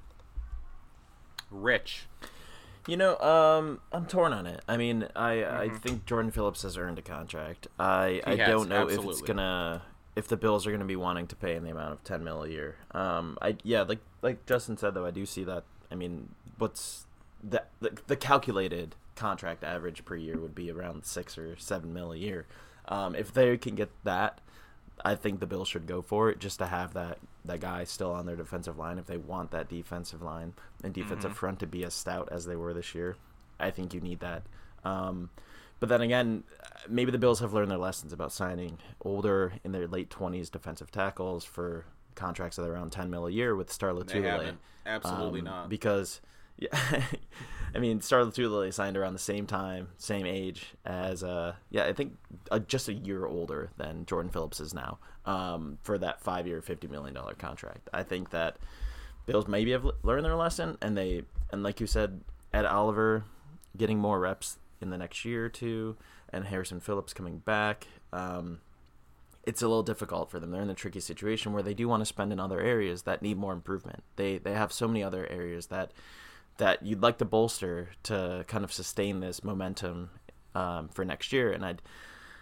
Rich. You know, um, I'm torn on it. I mean, I, Mm-hmm. I think Jordan Phillips has earned a contract. I, He I has, don't know absolutely. if it's gonna if the Bills are gonna be wanting to pay him the amount of ten mil a year. Um, I yeah, like like Justin said though, I do see that. I mean, what's the the, the calculated contract average per year would be around six or seven mil a year. Um, if they can get that, I think the Bills should go for it just to have that, that guy still on their defensive line if they want that defensive line and defensive Mm-hmm. front to be as stout as they were this year. I think you need that. Um, but then again, maybe the Bills have learned their lessons about signing older in their late twenties defensive tackles for contracts that are around ten mil a year with Star They Lotulelei. haven't. Absolutely Um, not. Because, yeah, I mean, Star Lotulelei signed around the same time, same age as, uh, yeah, I think uh, just a year older than Jordan Phillips is now um, for that five-year, fifty million dollars contract. I think that Bills maybe have learned their lesson, and they, and like you said, Ed Oliver getting more reps in the next year or two, and Harrison Phillips coming back. Um, it's a little difficult for them. They're in a tricky situation where they do want to spend in other areas that need more improvement. They they have so many other areas that that you'd like to bolster to kind of sustain this momentum um, for next year. And I'd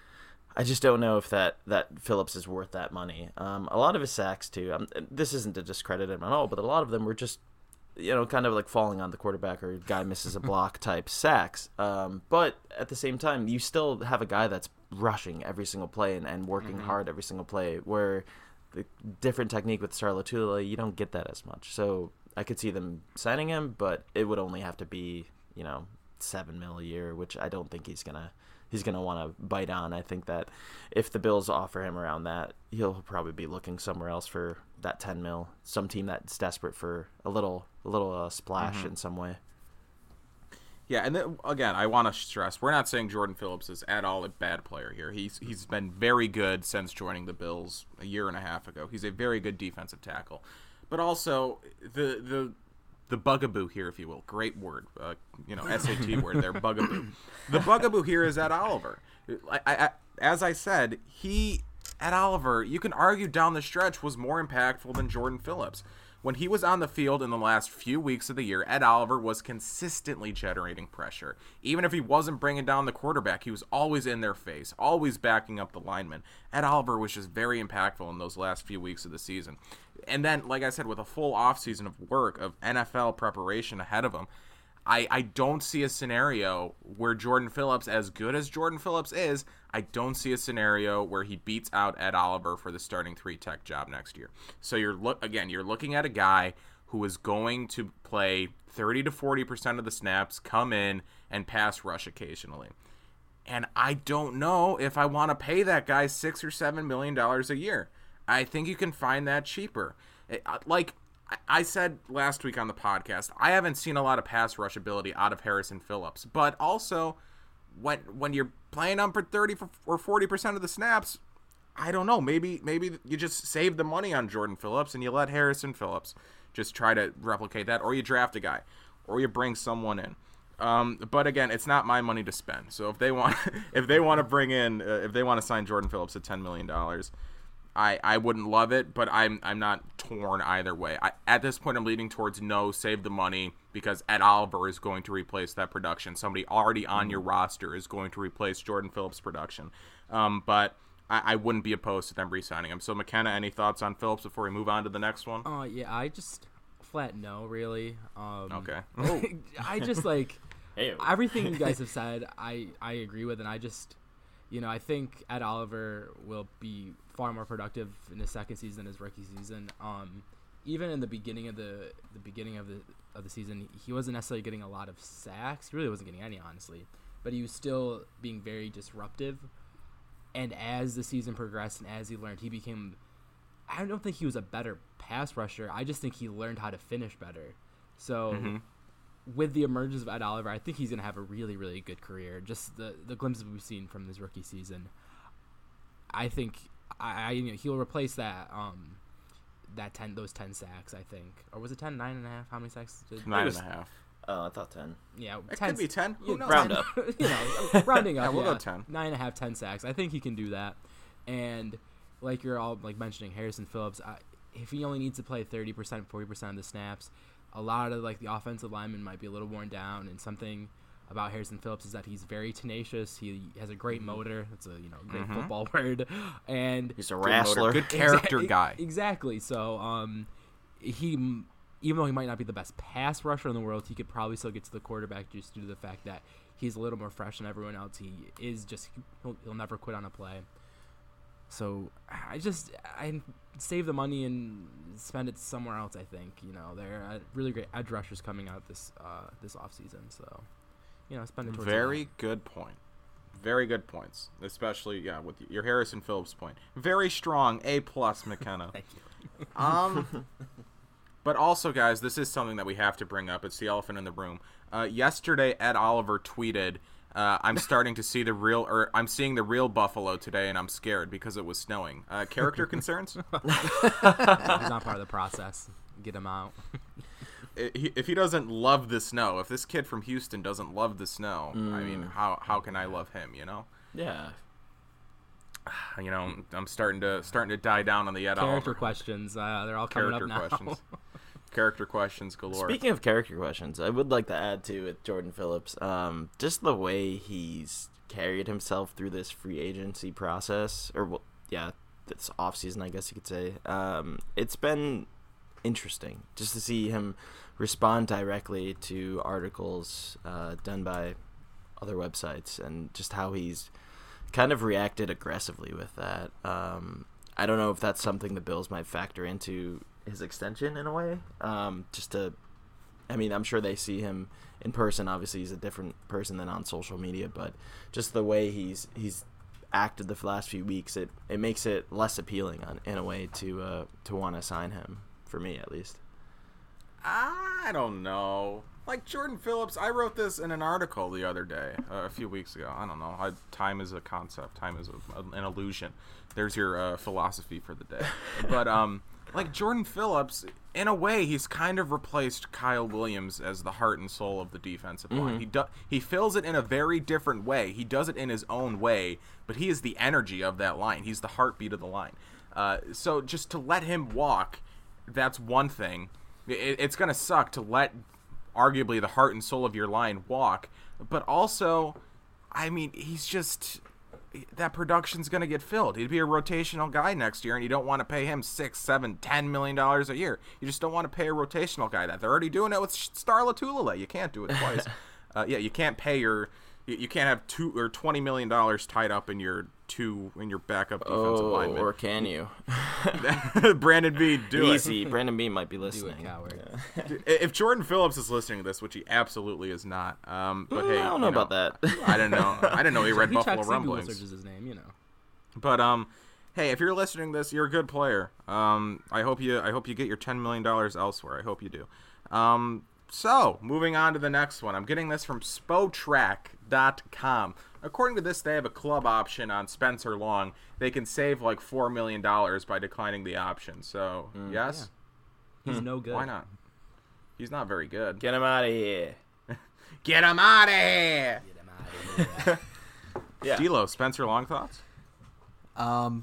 I just don't know if that, that Phillips is worth that money. Um, a lot of his sacks too. Um, this isn't to discredit him at all, but a lot of them were just, you know, kind of like falling on the quarterback or guy misses a block type sacks. Um, but at the same time, you still have a guy that's rushing every single play and, and working mm-hmm. hard every single play, where the different technique with Star Lotulelei, you don't get that as much. So I could see them signing him, but it would only have to be, you know, seven mil a year, which I don't think he's gonna he's gonna want to bite on. I think that if the Bills offer him around that, he'll probably be looking somewhere else for that ten mil. Some team that's desperate for a little a little uh, splash mm-hmm. in some way. Yeah, and then, again, I want to stress, we're not saying Jordan Phillips is at all a bad player here. He's He's been very good since joining the Bills a year and a half ago. He's a very good defensive tackle. But also, the the the bugaboo here, if you will, great word, uh, you know, S A T word there, bugaboo. The bugaboo here is Ed Oliver. I, I, as I said, he, Ed Oliver, you can argue down the stretch, was more impactful than Jordan Phillips. When he was on the field in the last few weeks of the year, Ed Oliver was consistently generating pressure. Even if he wasn't bringing down the quarterback, he was always in their face, always backing up the linemen. Ed Oliver was just very impactful in those last few weeks of the season. And then, like I said, with a full offseason of work, of N F L preparation ahead of him, I, I don't see a scenario where Jordan Phillips, as good as Jordan Phillips is, I don't see a scenario where he beats out Ed Oliver for the starting three tech job next year. So you're look again, you're looking at a guy who is going to play thirty to forty percent of the snaps, come in, and pass rush occasionally. And I don't know if I want to pay that guy six or seven million dollars a year. I think you can find that cheaper. It, like I said last week on the podcast, I haven't seen a lot of pass rush ability out of Harrison Phillips. But also, when when you're playing him for thirty or forty percent of the snaps, I don't know. Maybe maybe you just save the money on Jordan Phillips and you let Harrison Phillips just try to replicate that, or you draft a guy, or you bring someone in. Um, but again, it's not my money to spend. So if they want if they want to bring in uh, if they want to sign Jordan Phillips at ten million dollars. I, I wouldn't love it, but I'm I'm not torn either way. I, at this point, I'm leaning towards no, save the money, because Ed Oliver is going to replace that production. Somebody already on your roster is going to replace Jordan Phillips' production. Um, but I, I wouldn't be opposed to them re-signing him. So, McKenna, any thoughts on Phillips before we move on to the next one? Oh, uh, yeah, I just flat no, really. Um, okay. Oh. I just, like, hey. everything you guys have said, I, I agree with, and I just, you know, I think Ed Oliver will be far more productive in his second season than his rookie season. Um, even in the beginning of the the beginning of the of the season, he wasn't necessarily getting a lot of sacks. He really wasn't getting any, honestly. But he was still being very disruptive. And as the season progressed and as he learned, he became. I don't think he was a better pass rusher. I just think he learned how to finish better. So. Mm-hmm. With the emergence of Ed Oliver, I think he's going to have a really, really good career. Just the, the glimpses we've seen from his rookie season. I think I, I you know, he'll replace that um, that ten those ten sacks. I think, or was it ten? Nine and a half? How many sacks? Did, Nine was- and a half. Oh, I thought ten. Yeah, It ten, could be ten. Who you- knows? Round up. you know, rounding up. Yeah, we'll go yeah. ten. Nine and a half, ten sacks. I think he can do that. And like you're all like mentioning, Harrison Phillips. I, if he only needs to play thirty percent, forty percent of the snaps, a lot of like the offensive linemen might be a little worn down. And something about Harrison Phillips is that he's very tenacious. He has a great motor. That's a you know great Mhm. football word. And He's a Good motor, wrestler. good character Exa- guy. Exactly. So, um, he, even though he might not be the best pass rusher in the world, he could probably still get to the quarterback just due to the fact that he's a little more fresh than everyone else. He is just he'll, he'll never quit on a play. So I just I save the money and spend it somewhere else. I think you know there are really great edge rushers coming out this uh, this offseason. So you know spend it towards Very that. good point. Very good points, especially yeah with your Harrison Phillips point. Very strong, A plus McKenna. Thank you. Um, but also, guys, this is something that we have to bring up. It's the elephant in the room. Uh, yesterday, Ed Oliver tweeted, uh, "I'm starting to see the real, or I'm seeing the real Buffalo today, and I'm scared because it was snowing." Uh, character concerns? He's not part of the process. Get him out. I- he- If he doesn't love the snow, if this kid from Houston doesn't love the snow, I mean, how how can I love him? You know, Yeah. you know, I'm starting to starting to die down on the Ed Character Oliver. questions. Uh, they're all coming Character up now. questions. Character questions galore. Speaking of character questions, I would like to add to with Jordan Phillips, um, just the way he's carried himself through this free agency process, or well, yeah, this offseason, I guess you could say. Um, it's been interesting just to see him respond directly to articles uh, done by other websites, and just how he's kind of reacted aggressively with that. Um, I don't know if that's something the Bills might factor into his extension in a way. Um, just to, I mean, I'm sure they see him in person. Obviously, he's a different person than on social media, but just the way he's he's acted the last few weeks, it, it makes it less appealing on, in a way to uh, to want to sign him, for me at least. I don't know. Like Jordan Phillips, I wrote this in an article the other day, uh, a few weeks ago. I don't know. I, time is a concept. Time is a, an illusion. There's your uh, philosophy for the day. But um, like Jordan Phillips, in a way, he's kind of replaced Kyle Williams as the heart and soul of the defensive line. Mm-hmm. He do, he fills it in a very different way. He does it in his own way, but he is the energy of that line. He's the heartbeat of the line. Uh, so just to let him walk, that's one thing. It, it's going to suck to let arguably the heart and soul of your line walk, but also, I mean, he's just, that production's going to get filled. He'd be a rotational guy next year, and you don't want to pay him six, seven, ten million dollars a year. You just don't want to pay a rotational guy that. They're already doing it with Starla Tulele. You can't do it twice. uh, yeah, you can't pay your, you, you can't have two or twenty million dollars tied up in your two in your backup defensive Oh, lineman. or can you? Brandon B, do Easy. Brandon Bean might be Do it, listening. coward. it. If Jordan Phillips is listening to this, which he absolutely is not, um, but hey, I don't know, you about that. I didn't know. I didn't know he read He Buffalo checks in, Google Rumblings. searches his name, you know. But um, hey, if you're listening to this, you're a good player. Um, I hope you I hope you get your ten million dollars elsewhere. I hope you do. Um, so moving on to the next one. I'm getting this from Spotrac dot com. According to this, they have a club option on Spencer Long. They can save like four million dollars by declining the option. So yes, He's no good. why not? He's not very good. Get him out of here. Get him out of here. Get him out of here. Yeah. D'Lo, Spencer Long thoughts? Um,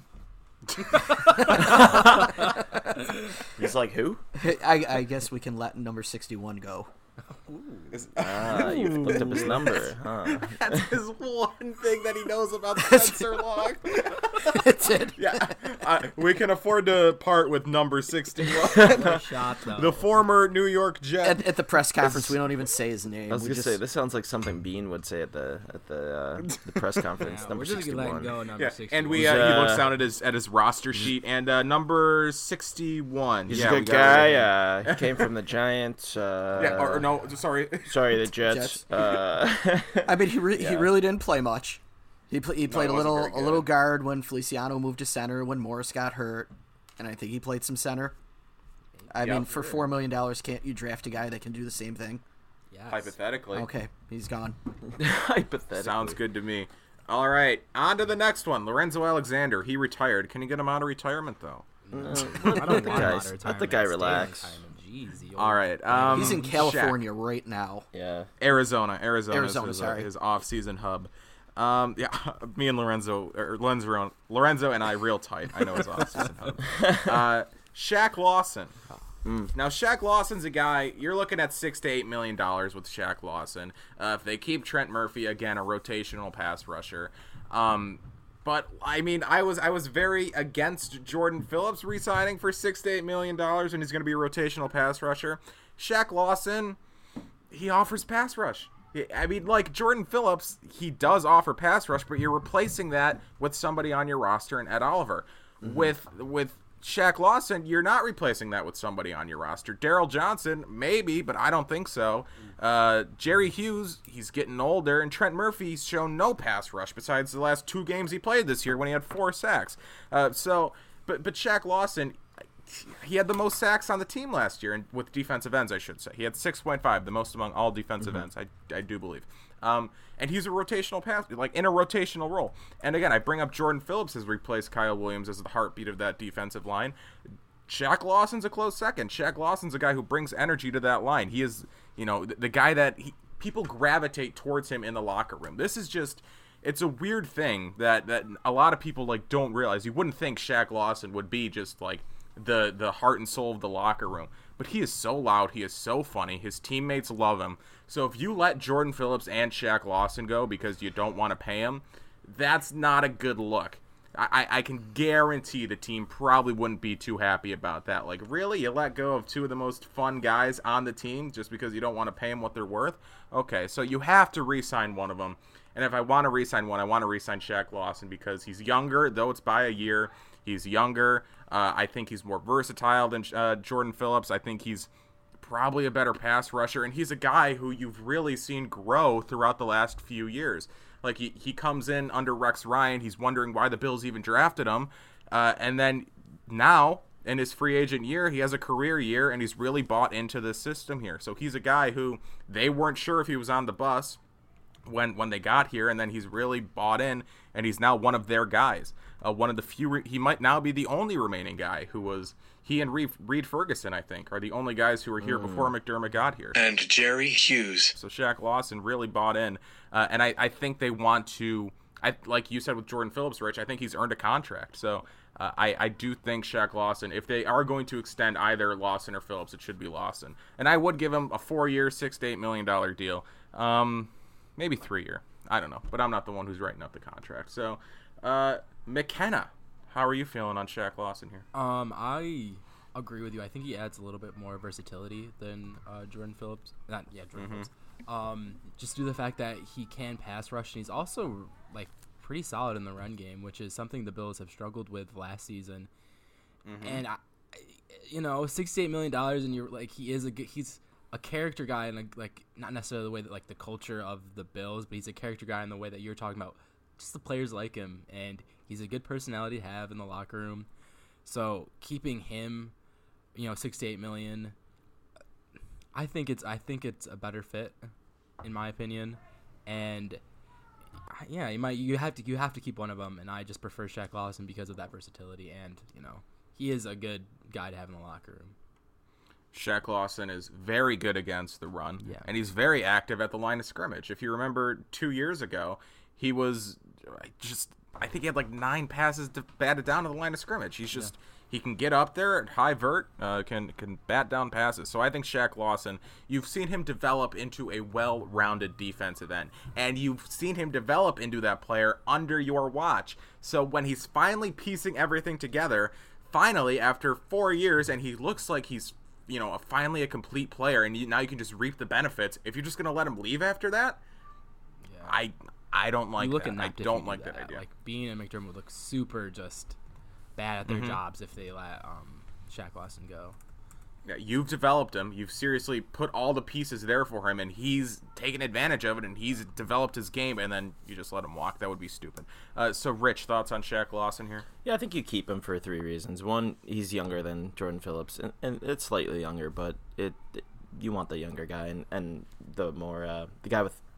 He's like, who? I, I guess we can let number sixty-one go. Ah, you've looked up his number. Huh? That's his one thing that he knows about Spencer Long. That's it. Yeah, uh, we can afford to part with number sixty-one, What a shot, though. the former New York Jet. At, at the press conference, we don't even say his name. I was we gonna just, say this sounds like something Bean would say at the at the uh, the press conference. Yeah, number we're just gonna let him sixty-one. go at number Yeah, sixty-one. and we uh, He's, he looks uh, down at his at his roster sheet, and uh, number sixty-one. He's yeah, a we good got guy. rid of him. Uh, he came from the Giants. Uh, yeah, or, or no, sorry. Sorry, the Jets. Jets. Uh, I mean, he re- he Yeah. really didn't play much. He pl- he played he a wasn't little very a good. little guard when Feliciano moved to center, when Morris got hurt, and I think he played some center. I Yep. mean, for four million dollars, can't you draft a guy that can do the same thing? Yes. Hypothetically, Okay, he's gone. hypothetically. sounds good to me. All right, on to the next one. Lorenzo Alexander, he retired. Can you get him out of retirement though? No, I let, don't let the want guy, moderate let the retirement. guy Stay in relax. retirement. Jeez, the All old- right. Um, He's in Shaq. California right now. Yeah. Arizona. Arizona, Arizona, is his, sorry. his off-season hub. Um, yeah, me and Lorenzo, or Lorenzo, Lorenzo and I, real tight. I know his off-season hub. Uh, Shaq Lawson. Mm. Now, Shaq Lawson's a guy, you're looking at six to eight million dollars with Shaq Lawson. Uh, if they keep Trent Murphy, again, a rotational pass rusher. Um, but I mean, I was I was very against Jordan Phillips re-signing for six to eight million dollars, and he's going to be a rotational pass rusher. Shaq Lawson, he offers pass rush. I mean, like Jordan Phillips, he does offer pass rush, but you're replacing that with somebody on your roster in Ed Oliver. Mm-hmm. With with Shaq Lawson, you're not replacing that with somebody on your roster. Daryl Johnson, maybe, but I don't think so. Uh, Jerry Hughes, he's getting older, and Trent Murphy's shown no pass rush besides the last two games he played this year when he had four sacks. Uh, so, but but Shaq Lawson, he had the most sacks on the team last year, and with defensive ends, I should say. He had six point five, the most among all defensive mm-hmm. ends, I, I do believe. Um, and he's a rotational pass, like in a rotational role. And again, I bring up Jordan Phillips has replaced Kyle Williams as the heartbeat of that defensive line. Shaq Lawson's a close second. Shaq Lawson's a guy who brings energy to that line. He is, you know, the, the guy that he, people gravitate towards him in the locker room. This is just... It's a weird thing that, that a lot of people like don't realize. You wouldn't think Shaq Lawson would be just like the the heart and soul of the locker room, but he is so loud. He is so funny. His teammates love him. So if you let Jordan Phillips and Shaq Lawson go because you don't want to pay him, that's not a good look. I, I can guarantee the team probably wouldn't be too happy about that. Like, really? You let go of two of the most fun guys on the team just because you don't want to pay them what they're worth? Okay, so you have to re-sign one of them. And if I want to re-sign one, I want to re-sign Shaq Lawson because he's younger, though it's by a year. He's younger. Uh, I think he's more versatile than uh, Jordan Phillips. I think he's probably a better pass rusher, and he's a guy who you've really seen grow throughout the last few years. Like, he, he comes in under Rex Ryan. He's wondering why the Bills even drafted him. Uh, and then now, in his free agent year, he has a career year, and he's really bought into this system here. So he's a guy who they weren't sure if he was on the bus when when they got here, and then he's really bought in, and he's now one of their guys. Uh, one of the few, re- he might now be the only remaining guy who was, he and Reed, Reed Ferguson, I think, are the only guys who were here mm. before McDermott got here. And Jerry Hughes. So Shaq Lawson really bought in, uh, and I, I think they want to, I like you said with Jordan Phillips, Rich, I think he's earned a contract. So uh, I, I do think Shaq Lawson, if they are going to extend either Lawson or Phillips, it should be Lawson. And I would give him a four-year, six to eight million dollar deal. Um... Maybe three-year. I don't know. But I'm not the one who's writing up the contract. So, uh, McKenna, how are you feeling on Shaq Lawson here? Um, I agree with you. I think he adds a little bit more versatility than uh, Jordan Phillips. Not, yeah, Jordan mm-hmm. Phillips. Um, just due to the fact that he can pass rush, and he's also, like, pretty solid in the run game, which is something the Bills have struggled with last season. Mm-hmm. And, I, you know, sixty-eight million dollars, and you're, like, he is a good, he's a character guy, and like not necessarily the way that like the culture of the Bills, but he's a character guy in the way that you're talking about. Just the players like him, and he's a good personality to have in the locker room. So keeping him, you know, sixty-eight million, I think it's I think it's a better fit, in my opinion. And yeah, you might you have to you have to keep one of them, and I just prefer Shaq Lawson because of that versatility, and you know he is a good guy to have in the locker room. Shaq Lawson is very good against the run, yeah. and he's very active at the line of scrimmage. If you remember two years ago, he was just, I think he had like nine passes to batted down to the line of scrimmage. He's just, yeah. he can get up there at high vert, uh, can can bat down passes. So I think Shaq Lawson, you've seen him develop into a well-rounded defensive end, and you've seen him develop into that player under your watch. So when he's finally piecing everything together, finally, after four years, and he looks like he's, you know, finally a complete player, and you, now you can just reap the benefits. If you're just going to let him leave after that, yeah. I I don't like you look that. At I don't like that, that idea. Like, Bean and McDermott would look super just bad at their mm-hmm. jobs if they let um, Shaq Lawson go. Yeah, you've developed him. You've seriously put all the pieces there for him, and he's taken advantage of it, and he's developed his game, and then you just let him walk. That would be stupid. Uh, so, Rich, thoughts on Shaq Lawson here? Yeah, I think you keep him for three reasons. One, he's younger than Jordan Phillips, and, and it's slightly younger, but it, it you want the younger guy, and, and the more uh, the guy with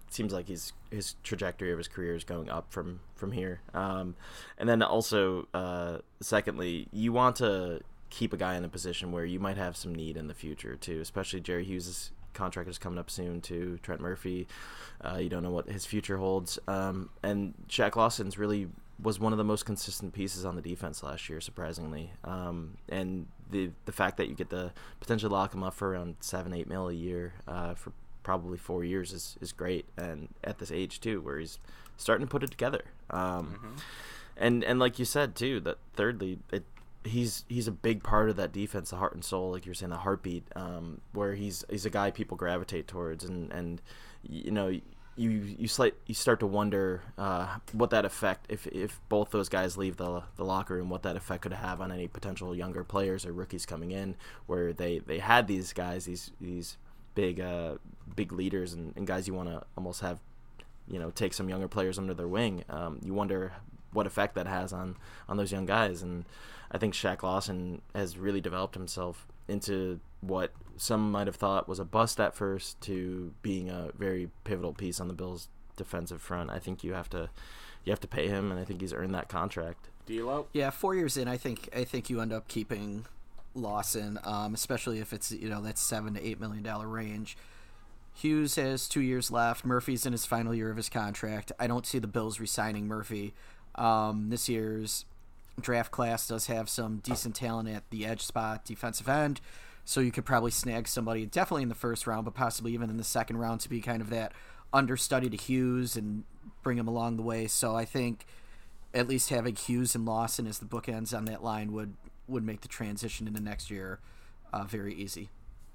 seems like he's his trajectory of his career is going up from from here. Um, and then also, uh, secondly, you want to keep a guy in a position where you might have some need in the future too, especially Jerry Hughes' contract is coming up soon too. Trent Murphy, uh, you don't know what his future holds. Um, and Shaq Lawson's really was one of the most consistent pieces on the defense last year, surprisingly. Um, and the the fact that you get to potentially lock him up for around seven, eight mil a year uh, for probably four years is, is great. And at this age too, where he's starting to put it together. Um, mm-hmm. And and like you said too, that thirdly, it he's he's a big part of that defense, the heart and soul, like you were saying, the heartbeat, um, where he's he's a guy people gravitate towards, and and you know you you slight you start to wonder uh, what that effect, if if both those guys leave the the locker room, what that effect could have on any potential younger players or rookies coming in, where they, they had these guys, these these big uh, big leaders and, and guys you want to almost have, you know, take some younger players under their wing. Um, you wonder what effect that has on, on those young guys. And I think Shaq Lawson has really developed himself into what some might have thought was a bust at first to being a very pivotal piece on the Bills' defensive front. I think you have to you have to pay him, and I think he's earned that contract. D-Lo? Yeah, four years in, I think I think you end up keeping Lawson, um, especially if it's, you know, that seven to eight million dollar range. Hughes has two years left. Murphy's in his final year of his contract. I don't see the Bills re-signing Murphy. Um, this year's draft class does have some decent talent at the edge spot, defensive end, so you could probably snag somebody definitely in the first round, but possibly even in the second round to be kind of that understudy to Hughes and bring him along the way. So I think at least having Hughes and Lawson as the bookends on that line would, would make the transition into next year uh, very easy.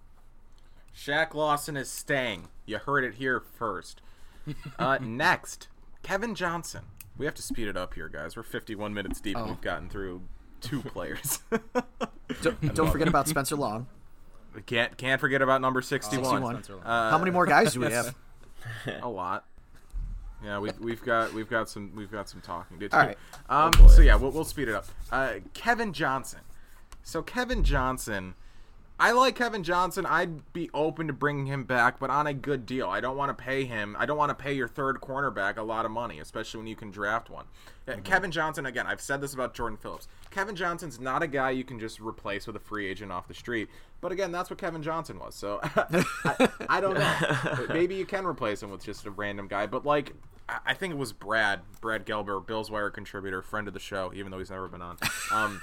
Shaq Lawson is staying. You heard it here first. Uh, next, Kevin Johnson. We have to speed it up here, guys. We're fifty-one minutes deep, and Oh. we've gotten through two players. Don't, don't forget about Spencer Long. We can't can't forget about number sixty-one. sixty-one. Spencer Long. Uh, How many more guys do we have? A lot. Yeah, we've we've got we've got some we've got some talking to do. All right. Um. Oh, boy. so yeah, we'll we'll speed it up. Uh, Kevin Johnson. So Kevin Johnson. I like Kevin Johnson. I'd be open to bringing him back, but on a good deal. I don't want to pay him. I don't want to pay your third cornerback a lot of money, especially when you can draft one. Mm-hmm. Kevin Johnson, again, I've said this about Jordan Phillips. Kevin Johnson's not a guy you can just replace with a free agent off the street. But again, that's what Kevin Johnson was. So I, I don't know. Maybe you can replace him with just a random guy. But like, I think it was Brad, Brad Gelber, Bills Wire contributor, friend of the show, even though he's never been on. Um,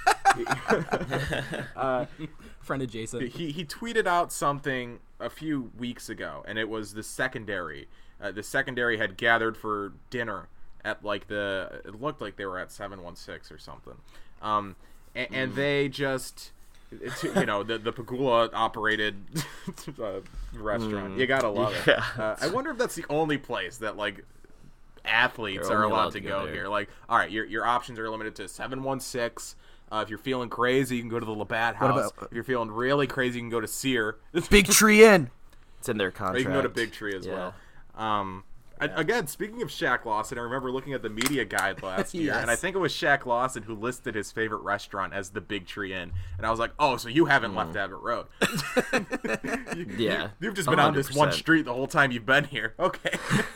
uh, Friend of Jason. he he tweeted out something a few weeks ago, and it was the secondary. Uh, the secondary had gathered for dinner at like the. It looked like they were at seven one six or something, um, and, and they just. It's, you know, the the Pagula operated uh, restaurant. You gotta love it. Yeah. Uh, I wonder if that's the only place that like athletes They're are only allowed, allowed to to go, go there. here. Like, all right, your your options are limited to seven one six. Uh, if you're feeling crazy, you can go to the Labatt House. about- if you're feeling really crazy, you can go to Sear. Big Tree Inn. It's in their Or contract. you can go to Big Tree as Yeah. well. Um, I, again, speaking of Shaq Lawson, I remember looking at the media guide last year, and I Yes. think it was Shaq Lawson who listed his favorite restaurant as the Big Tree Inn. And I was like, oh, so you haven't left Abbott Road. You- Yeah, You, have just been on this one one hundred percent. street the whole time you've been here. Okay.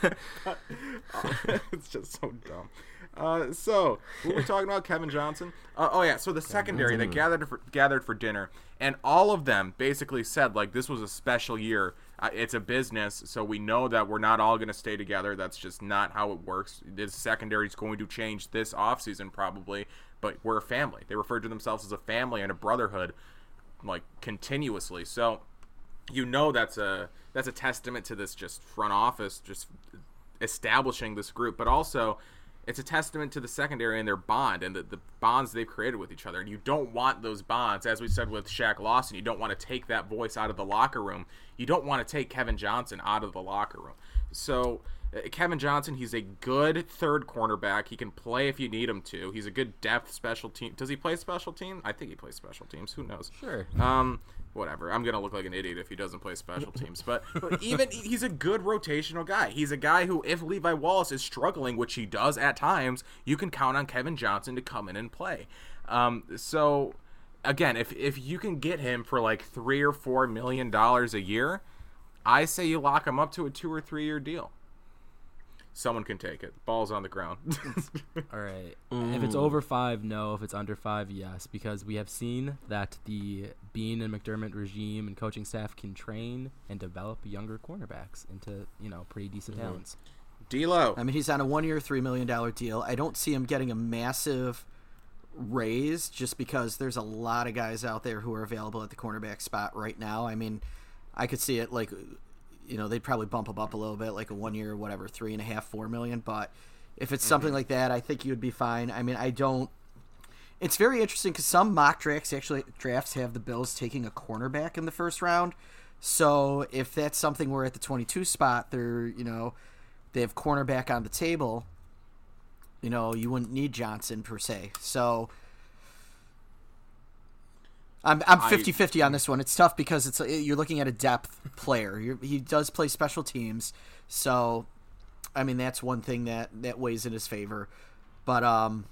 It's just so dumb. Uh, so, what were we talking about? Kevin Johnson? Uh, oh, yeah. So, the secondary, they gathered for, gathered for dinner, and all of them basically said, like, this was a special year. Uh, it's a business, so we know that we're not all going to stay together. That's just not how it works. The secondary is going to change this offseason, probably, but we're a family. They referred to themselves as a family and a brotherhood, like, continuously. So, you know that's a that's a testament to this just front office just establishing this group, but also it's a testament to the secondary and their bond and the, the bonds they've created with each other. And you don't want those bonds, as we said with Shaq Lawson, you don't want to take that voice out of the locker room. You don't want to take Kevin Johnson out of the locker room. So uh, Kevin Johnson, he's a good third cornerback. He can play if you need him to. He's a good depth special team. Does he play special team? I think he plays special teams. Who knows? Sure. Um, whatever. I'm gonna look like an idiot if he doesn't play special teams. But, but even he's a good rotational guy. He's a guy who, if Levi Wallace is struggling, which he does at times, you can count on Kevin Johnson to come in and play. Um, so again, if if you can get him for like three or four million dollars a year, I say you lock him up to a two or three year deal. someone can take it. Ball's on the ground. All right. If it's over five, no. If it's under five, yes. Because we have seen that the Bean and McDermott regime and coaching staff can train and develop younger cornerbacks into, you know, pretty decent Mm-hmm. talents. D'Lo. I mean, he's on a one-year, three million dollars deal. I don't see him getting a massive raise just because there's a lot of guys out there who are available at the cornerback spot right now. I mean, I could see it like, you know, they'd probably bump him up a little bit, like a one-year, whatever, three and a half, four million. But if it's something mm-hmm. like that, I think you would be fine. I mean, I don't. It's very interesting because some mock drafts actually drafts have the Bills taking a cornerback in the first round. So if that's something where at the twenty-two spot, they're, you know, they have cornerback on the table, you know, you wouldn't need Johnson per se. So I'm I'm fifty-fifty on this one. It's tough because it's you're looking at a depth player. You're, he does play special teams, so I mean that's one thing that, that weighs in his favor. But um,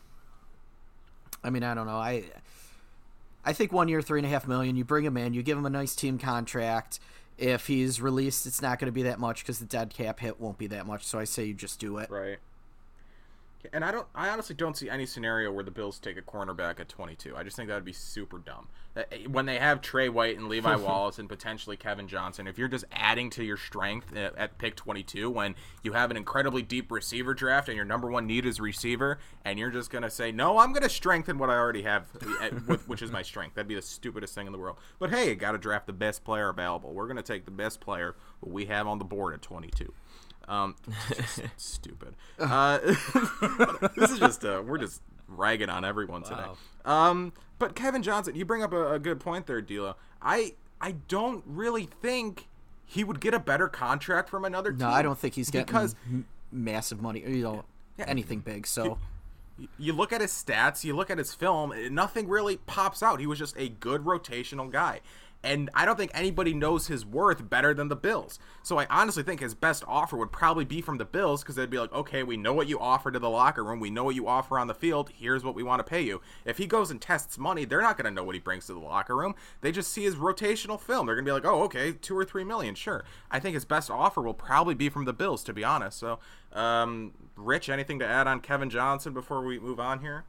I mean I don't know. I I think one year, three and a half million. You bring him in, you give him a nice team contract. If he's released, it's not going to be that much because the dead cap hit won't be that much. So I say you just do it. Right. And I don't. I honestly don't see any scenario where the Bills take a cornerback at twenty-two. I just think that would be super dumb. When they have Trey White and Levi Wallace and potentially Kevin Johnson, if you're just adding to your strength at pick twenty-two when you have an incredibly deep receiver draft and your number one need is receiver, and you're just going to say, no, I'm going to strengthen what I already have, which is my strength. That'd be the stupidest thing in the world. But hey, you got to draft the best player available. We're going to take the best player we have on the board at twenty-two. Um, just stupid. Uh, this is just uh, we're just ragging on everyone today. Wow. Um, but Kevin Johnson, you bring up a, a good point there, D'Lo. I I don't really think he would get a better contract from another team. No, I don't think he's getting because m- massive money. You know, yeah. anything big. So you, you look at his stats, you look at his film. Nothing really pops out. He was just a good rotational guy. And I don't think anybody knows his worth better than the Bills. So I honestly think his best offer would probably be from the Bills because they'd be like, okay, we know what you offer to the locker room. We know what you offer on the field. Here's what we want to pay you. If he goes and tests money, they're not going to know what he brings to the locker room. They just see his rotational film. They're going to be like, oh, okay, two or three million, sure. I think his best offer will probably be from the Bills, to be honest. So, um, Rich, anything to add on Kevin Johnson before we move on here?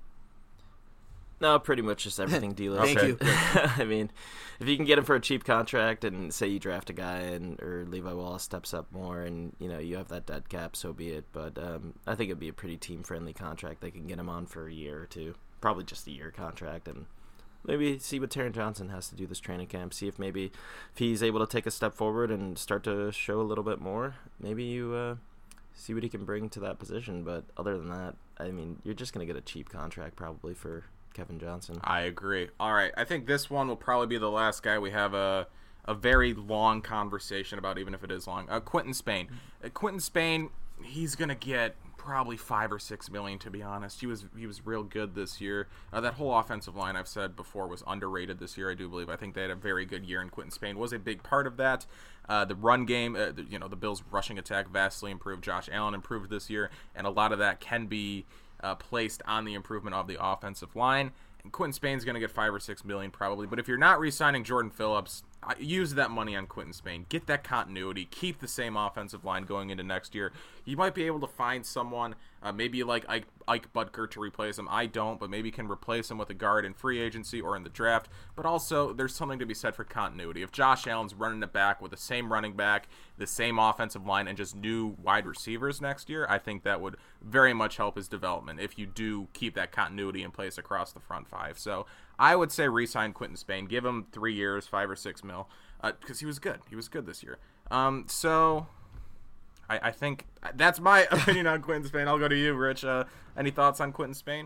No, pretty much just everything D'Lo Thank said. you. I mean, if you can get him for a cheap contract and say you draft a guy and or Levi Wallace steps up more and, you know, you have that dead cap, so be it. But um, I think it'd be a pretty team-friendly contract. They can get him on for a year or two. Probably just a year contract and maybe see what Taron Johnson has to do this training camp. See if maybe if he's able to take a step forward and start to show a little bit more, maybe you uh, see what he can bring to that position. But other than that, I mean, you're just going to get a cheap contract probably for Kevin Johnson. I agree. All right. I think this one will probably be the last guy we have a a very long conversation about, even if it is long. Uh, Quinton Spain. Uh, Quinton Spain, he's going to get probably five or six million, to be honest. He was he was real good this year. Uh, that whole offensive line, I've said before, was underrated this year, I do believe. I think they had a very good year, and Quinton Spain was a big part of that. Uh, the run game, uh, the, you know, the Bills' rushing attack vastly improved. Josh Allen improved this year, and a lot of that can be Uh, placed on the improvement of the offensive line. And Quinton Spain's going to get five or six million probably. But if you're not re-signing Jordan Phillips, use that money on Quinton Spain. Get that continuity. Keep the same offensive line going into next year. You might be able to find someone, uh, maybe like Ike, Ike Butker to replace him. I don't, but maybe can replace him with a guard in free agency or in the draft. But also, there's something to be said for continuity. If Josh Allen's running it back with the same running back, the same offensive line, and just new wide receivers next year, I think that would very much help his development if you do keep that continuity in place across the front five. So I would say re-sign Quinton Spain. Give him three years, five or six mil, because uh, he was good. He was good this year. Um, so I, I think that's my opinion on Quinton Spain. I'll go to you, Rich. Uh, any thoughts on Quinton Spain?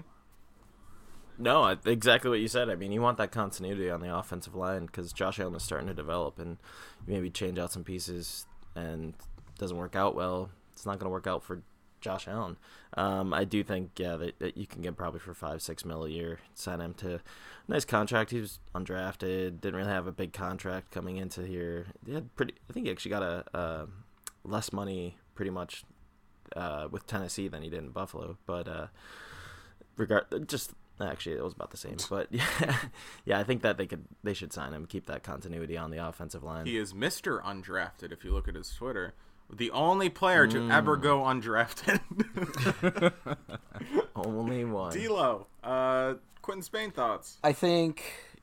No, I- exactly what you said. I mean, you want that continuity on the offensive line because Josh Allen is starting to develop, and you maybe change out some pieces and it doesn't work out well. It's not going to work out for Josh Allen. Um, I do think, yeah, that, that you can get probably for five, six mil a year. Sign him to a nice contract. He was undrafted, didn't really have a big contract coming into here. He had pretty. I think he actually got a, a less money pretty much uh, with Tennessee than he did in Buffalo. But uh, regard just. Actually, it was about the same, but yeah, yeah, I think that they could, they should sign him, keep that continuity on the offensive line. He is Mister Undrafted if you look at his Twitter. the only player to Mm. ever go undrafted. Only one. D'Lo, uh, Quentin Spain thoughts? I think.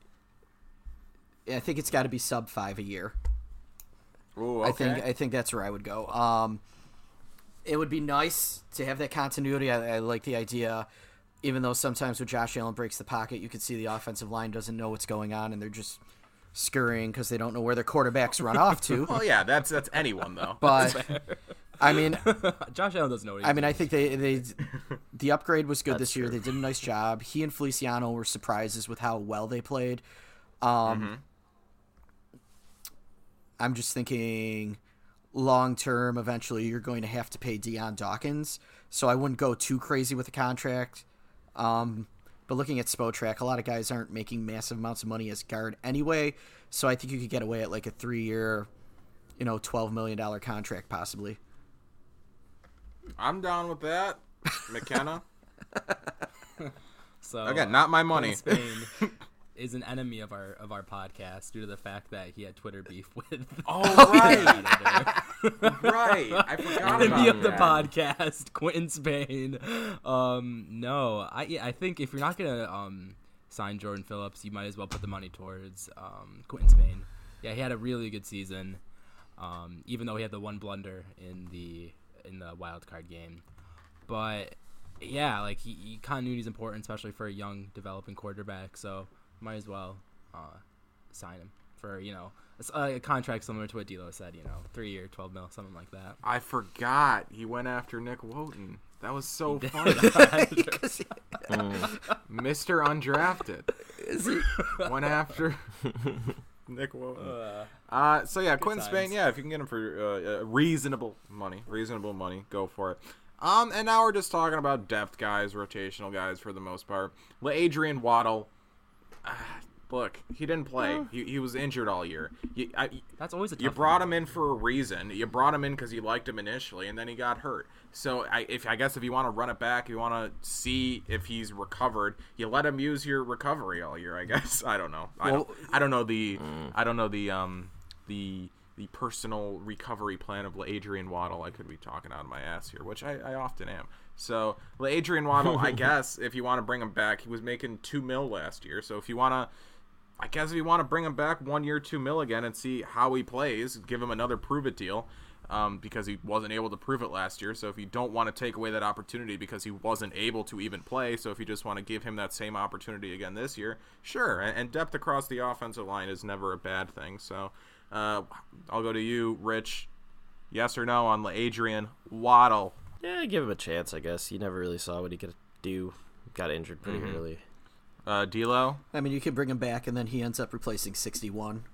I think it's got to be sub five a year. Ooh, I okay. think I think that's where I would go. Um, it would be nice to have that continuity. I, I like the idea, even though sometimes when Josh Allen breaks the pocket, you can see the offensive line doesn't know what's going on and they're just scurrying because they don't know where their quarterbacks run off to. Well, yeah, that's that's anyone though. But I mean, Josh Allen doesn't know what he's I mean, I think they they the upgrade was good That's this year. true. They did a nice job. He and Feliciano were surprises with how well they played. Um, Mm-hmm. I'm just thinking long term, eventually you're going to have to pay Deion Dawkins. So I wouldn't go too crazy with the contract. Um, but looking at Spotrac, a lot of guys aren't making massive amounts of money as guard anyway. So I think you could get away at like a three year, you know, twelve million dollars contract possibly. I'm down with that. McKenna. So Again, not my money. Quentin Spain is an enemy of our of our podcast due to the fact that he had Twitter beef with. Oh, right. editor. Right. I forgot Enemy about of the that. podcast, Quentin Spain. Um, no, I I think if you're not gonna um sign Jordan Phillips, you might as well put the money towards um Quentin Spain. Yeah, he had a really good season. Um, even though he had the one blunder in the in the wild card game, but yeah, like he, he continuity is important, especially for a young developing quarterback. So might as well uh, sign him for you know a, a contract similar to what D'Lo said. You know, three year, twelve mil, something like that. I forgot he went after Nick Wooten. That was so He funny. did. Mister Undrafted. Went after Nick Wooten. Uh, Uh, so yeah, Quentin Spain. times. Yeah, if you can get him for uh, uh, reasonable money, reasonable money, go for it. Um, and now we're just talking about depth guys, rotational guys for the most part. Adrian Waddle. Uh, look, he didn't play. He, he was injured all year. You, I, that's always a tough you brought one. him in for a reason. You brought him in because you liked him initially, and then he got hurt. So I, if I guess if you want to run it back, you want to see if he's recovered. You let him use your recovery all year. I guess I don't know. I don't. I don't know the. I don't know the um the the personal recovery plan of Adrian Waddle. I could be talking out of my ass here, which I, I often am. So Adrian Waddle, I guess if you want to bring him back, he was making two mil last year. So if you want to. I guess if you want to bring him back one year, two mil again, and see how he plays, give him another prove it deal, um, because he wasn't able to prove it last year. So if you don't want to take away that opportunity because he wasn't able to even play, so if you just want to give him that same opportunity again this year, sure. And, and depth across the offensive line is never a bad thing. So uh, I'll go to you, Rich. Yes or no on Adrian Waddle? Yeah, give him a chance, I guess. You never really saw what he could do. Got injured pretty Mhm. early. Uh, D'Lo? I mean, you could bring him back and then he ends up replacing sixty-one.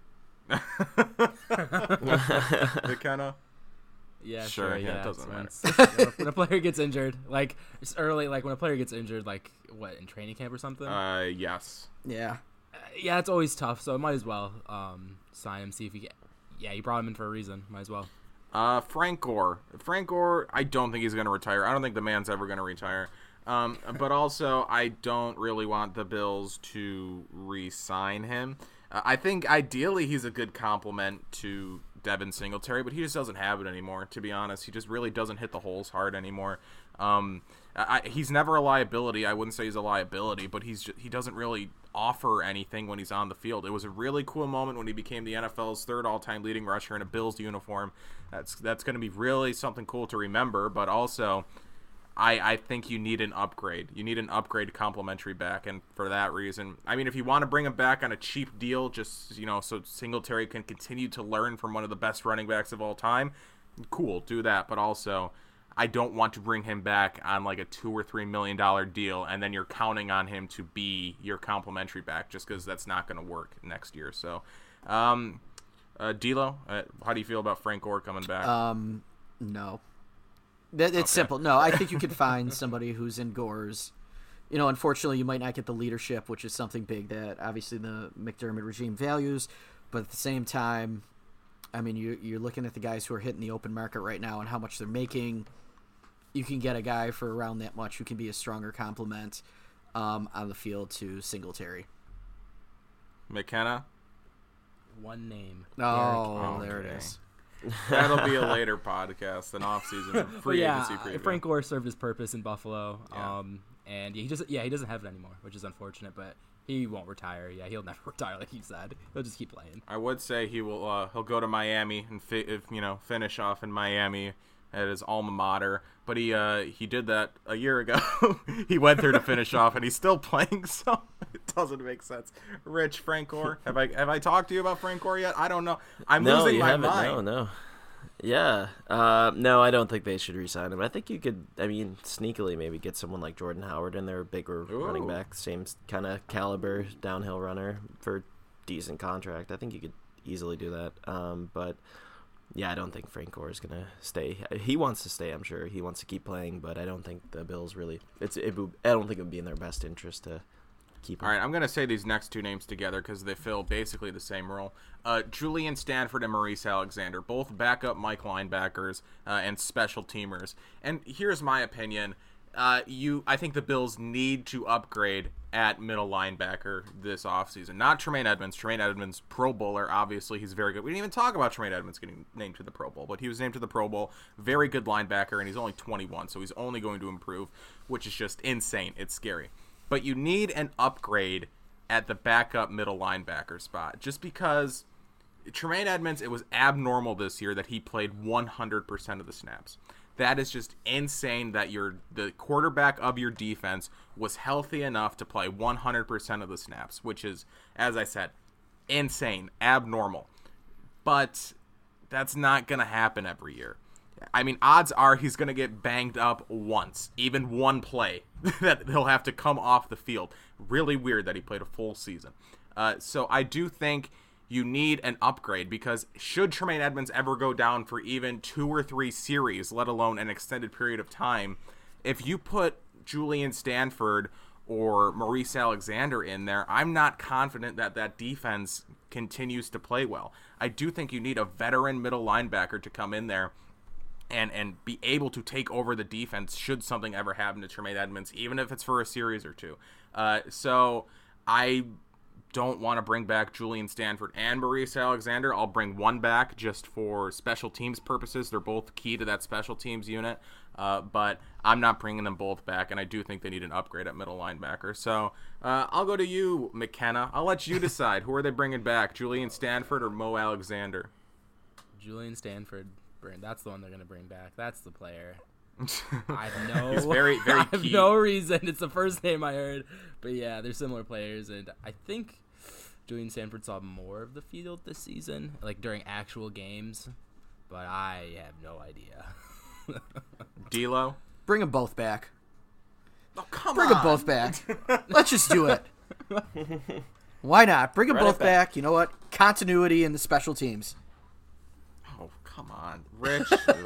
McKenna? Yeah, Sure, sure. yeah, it Yeah, doesn't so matter. it's- you know, when a player gets injured, like it's early, like when a player gets injured, like what in training camp or something. Uh, yes. Yeah. Uh, yeah, it's always tough. So might as well um, sign him. See if he. Get, yeah, you brought him in for a reason. Might as well. Uh, Frank Gore. Frank Gore, I don't think he's going to retire. I don't think the man's ever going to retire. Um, but also, I don't really want the Bills to re-sign him. Uh, I think ideally he's a good complement to Devin Singletary, but he just doesn't have it anymore, to be honest. He just really doesn't hit the holes hard anymore. Um, I, he's never a liability. I wouldn't say he's a liability, but he's just, he doesn't really offer anything when he's on the field. It was a really cool moment when he became the N F L's third all-time leading rusher in a Bills uniform. That's that's going to be really something cool to remember, but also I, I think you need an upgrade. You need an upgrade complimentary back, and for that reason, I mean, if you want to bring him back on a cheap deal, just, you know, so Singletary can continue to learn from one of the best running backs of all time, cool, do that. But also, I don't want to bring him back on like a two or three million dollar deal, and then you're counting on him to be your complimentary back, just because that's not going to work next year. So, um, uh, D'Lo, uh, how do you feel about Frank Gore coming back? Um, no. That, it's Okay. simple. No, I think you could find somebody who's in Gore's. You know, unfortunately, you might not get the leadership, which is something big that obviously the McDermott regime values. But at the same time, I mean, you, you're looking at the guys who are hitting the open market right now and how much they're making. You can get a guy for around that much who can be a stronger complement um, on the field to Singletary. McKenna? One name. Oh, Derrick there it Henry. is. That'll be a later podcast, an off-season free yeah, agency preview. Frank Gore served his purpose in Buffalo. Yeah. Um, and he just yeah he doesn't have it anymore, which is unfortunate. But he won't retire. Yeah, he'll never retire, like you said. He'll just keep playing. I would say he will. Uh, he'll go to Miami and fi- if, you know finish off in Miami at his alma mater. But he uh, he did that a year ago. He went there to finish off, and he's still playing. So it doesn't make sense. Rich, Frank Gore. Have I have I talked to you about Frank Gore yet? I don't know. I'm no, losing you my haven't. mind. No, no. Yeah. Uh, no, I don't think they should re-sign him. I think you could, I mean, sneakily maybe get someone like Jordan Howard in there, a bigger Ooh. running back, same kind of caliber downhill runner for a decent contract. I think you could easily do that. Um, but, yeah, I don't think Frank Gore is going to stay. He wants to stay, I'm sure. He wants to keep playing, but I don't think the Bills really, it's. It would, I don't think it would be in their best interest to keep him. All right, I'm going to say these next two names together because they fill basically the same role. Uh, Julian Stanford and Maurice Alexander, both backup Mike linebackers uh, and special teamers. And here's my opinion. Uh, you, I think the Bills need to upgrade at middle linebacker this offseason. Not Tremaine Edmonds. Tremaine Edmonds, Pro Bowler. Obviously, he's very good. We didn't even talk about Tremaine Edmonds getting named to the Pro Bowl, but he was named to the Pro Bowl. Very good linebacker, and he's only twenty-one, so he's only going to improve, which is just insane. It's scary. But you need an upgrade at the backup middle linebacker spot, just because Tremaine Edmonds, it was abnormal this year that he played one hundred percent of the snaps. That is just insane that your the quarterback of your defense was healthy enough to play one hundred percent of the snaps, which is, as I said, insane, abnormal. But that's not going to happen every year. I mean, odds are he's going to get banged up once, even one play, that he'll have to come off the field. Really weird that he played a full season. Uh, so I do think you need an upgrade, because should Tremaine Edmonds ever go down for even two or three series, let alone an extended period of time, if you put Julian Stanford or Maurice Alexander in there, I'm not confident that that defense continues to play well. I do think you need a veteran middle linebacker to come in there and and be able to take over the defense should something ever happen to Tremaine Edmonds, even if it's for a series or two. Uh, so I don't want to bring back Julian Stanford and Maurice Alexander. I'll bring one back just for special teams purposes. They're both key to that special teams unit, uh, but I'm not bringing them both back, and I do think they need an upgrade at middle linebacker. So uh, I'll go to you, McKenna. I'll let you decide. Who are they bringing back, Julian Stanford or Mo Alexander? Julian Stanford, that's the one they're going to bring back. That's the player. I have no, He's very, very I have key. no reason. It's the first name I heard. But yeah, they're similar players, and I think Julian Stanford saw more of the field this season, like during actual games, but I have no idea. D'Lo? Bring them both back. Oh, come Bring on. them both back. Let's just do it. Why not? Bring them Run it both back. back. You know what? Continuity in the special teams. Oh, come on. Rich.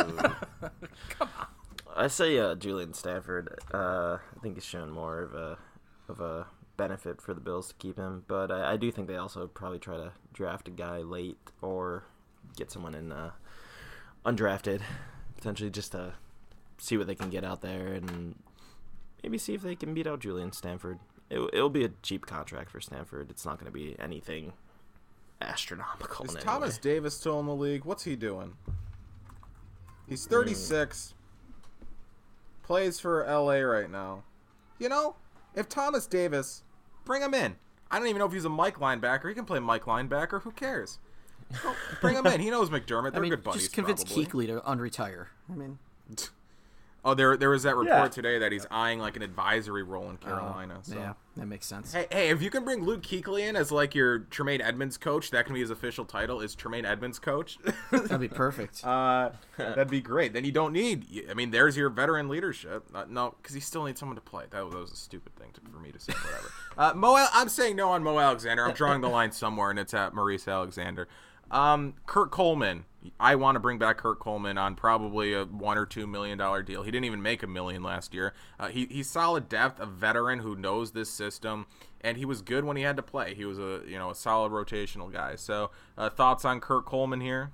I say uh, Julian Stanford. Uh, I think he's shown more of a of a benefit for the Bills to keep him, but I, I do think they also probably try to draft a guy late or get someone in uh, undrafted, potentially just to see what they can get out there and maybe see if they can beat out Julian Stanford. It, it'll be a cheap contract for Stanford. It's not going to be anything astronomical. Is in any Thomas way. Davis still in the league? What's he doing? He's thirty-six. Plays for L A right now. You know, if Thomas Davis, bring him in. I don't even know if he's a Mike linebacker. He can play Mike linebacker. Who cares? Well, bring him in. He knows McDermott. They're I mean, good buddies. just convince probably. Kuechly to unretire. I mean, Oh, there there was that report Yeah. today that he's eyeing like an advisory role in Carolina. so. yeah, that makes sense. Hey, hey, if you can bring Luke Kuechly in as like your Tremaine Edmonds coach, that can be his official title, is Tremaine Edmonds coach. That'd be perfect. Uh, that'd be great. Then you don't need. I mean, there's your veteran leadership. Uh, no, because you still need someone to play. That was, that was a stupid thing to, for me to say. Whatever. Uh, Mo, I'm saying no on Mo Alexander. I'm drawing the line somewhere, and it's at Maurice Alexander. Um, Kurt Coleman. I want to bring back Kurt Coleman on probably a one or two million dollar deal. He didn't even make a million last year. Uh, he he's solid depth, a veteran who knows this system, and he was good when he had to play. He was a you know a solid rotational guy. So uh, thoughts on Kurt Coleman here?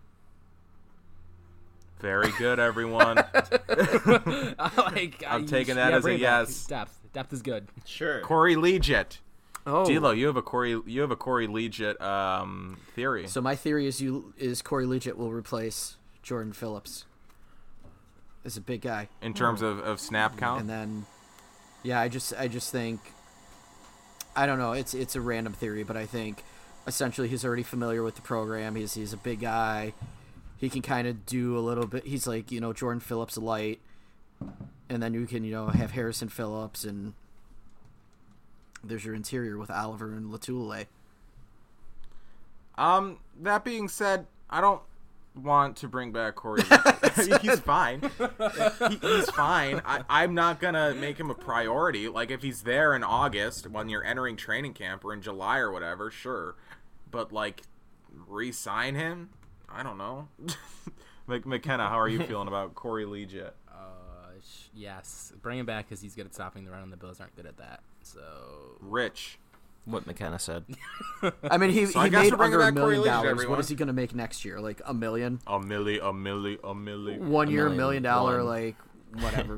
Very good, everyone. like, I'm I- taking that yeah, as a bring it back. yes. Depth, depth is good. Sure. Corey Liuget. Oh, D'Lo, you have a Corey you have a Corey Liuget um, theory. so my theory is you is Corey Liuget will replace Jordan Phillips is a big guy. In terms of, of snap count? And then, yeah, I just I just think, I don't know, it's it's a random theory, but I think essentially he's already familiar with the program. He's he's a big guy. He can kind of do a little bit. He's like, you know, Jordan Phillips light. And then you can, you know, have Harrison Phillips, and there's your interior with Oliver and Latule. Um, that being said, I don't want to bring back Corey. He's fine. He, he's fine. I, I'm not going to make him a priority. Like, if he's there in August when you're entering training camp, or in July or whatever, sure. But, like, re-sign him? I don't know. Like, McKenna, how are you feeling about Corey Liuget? Uh, sh- yes, bring him back because he's good at stopping the run, and the Bills aren't good at that. So Rich. What McKenna said. I mean, he, So I he guess made we're bringing under a back Corey million Liuget, dollars. everyone. What is he going to make next year? Like a million? A milli, a milli, a milli. One year, million, million dollar, one. like, whatever.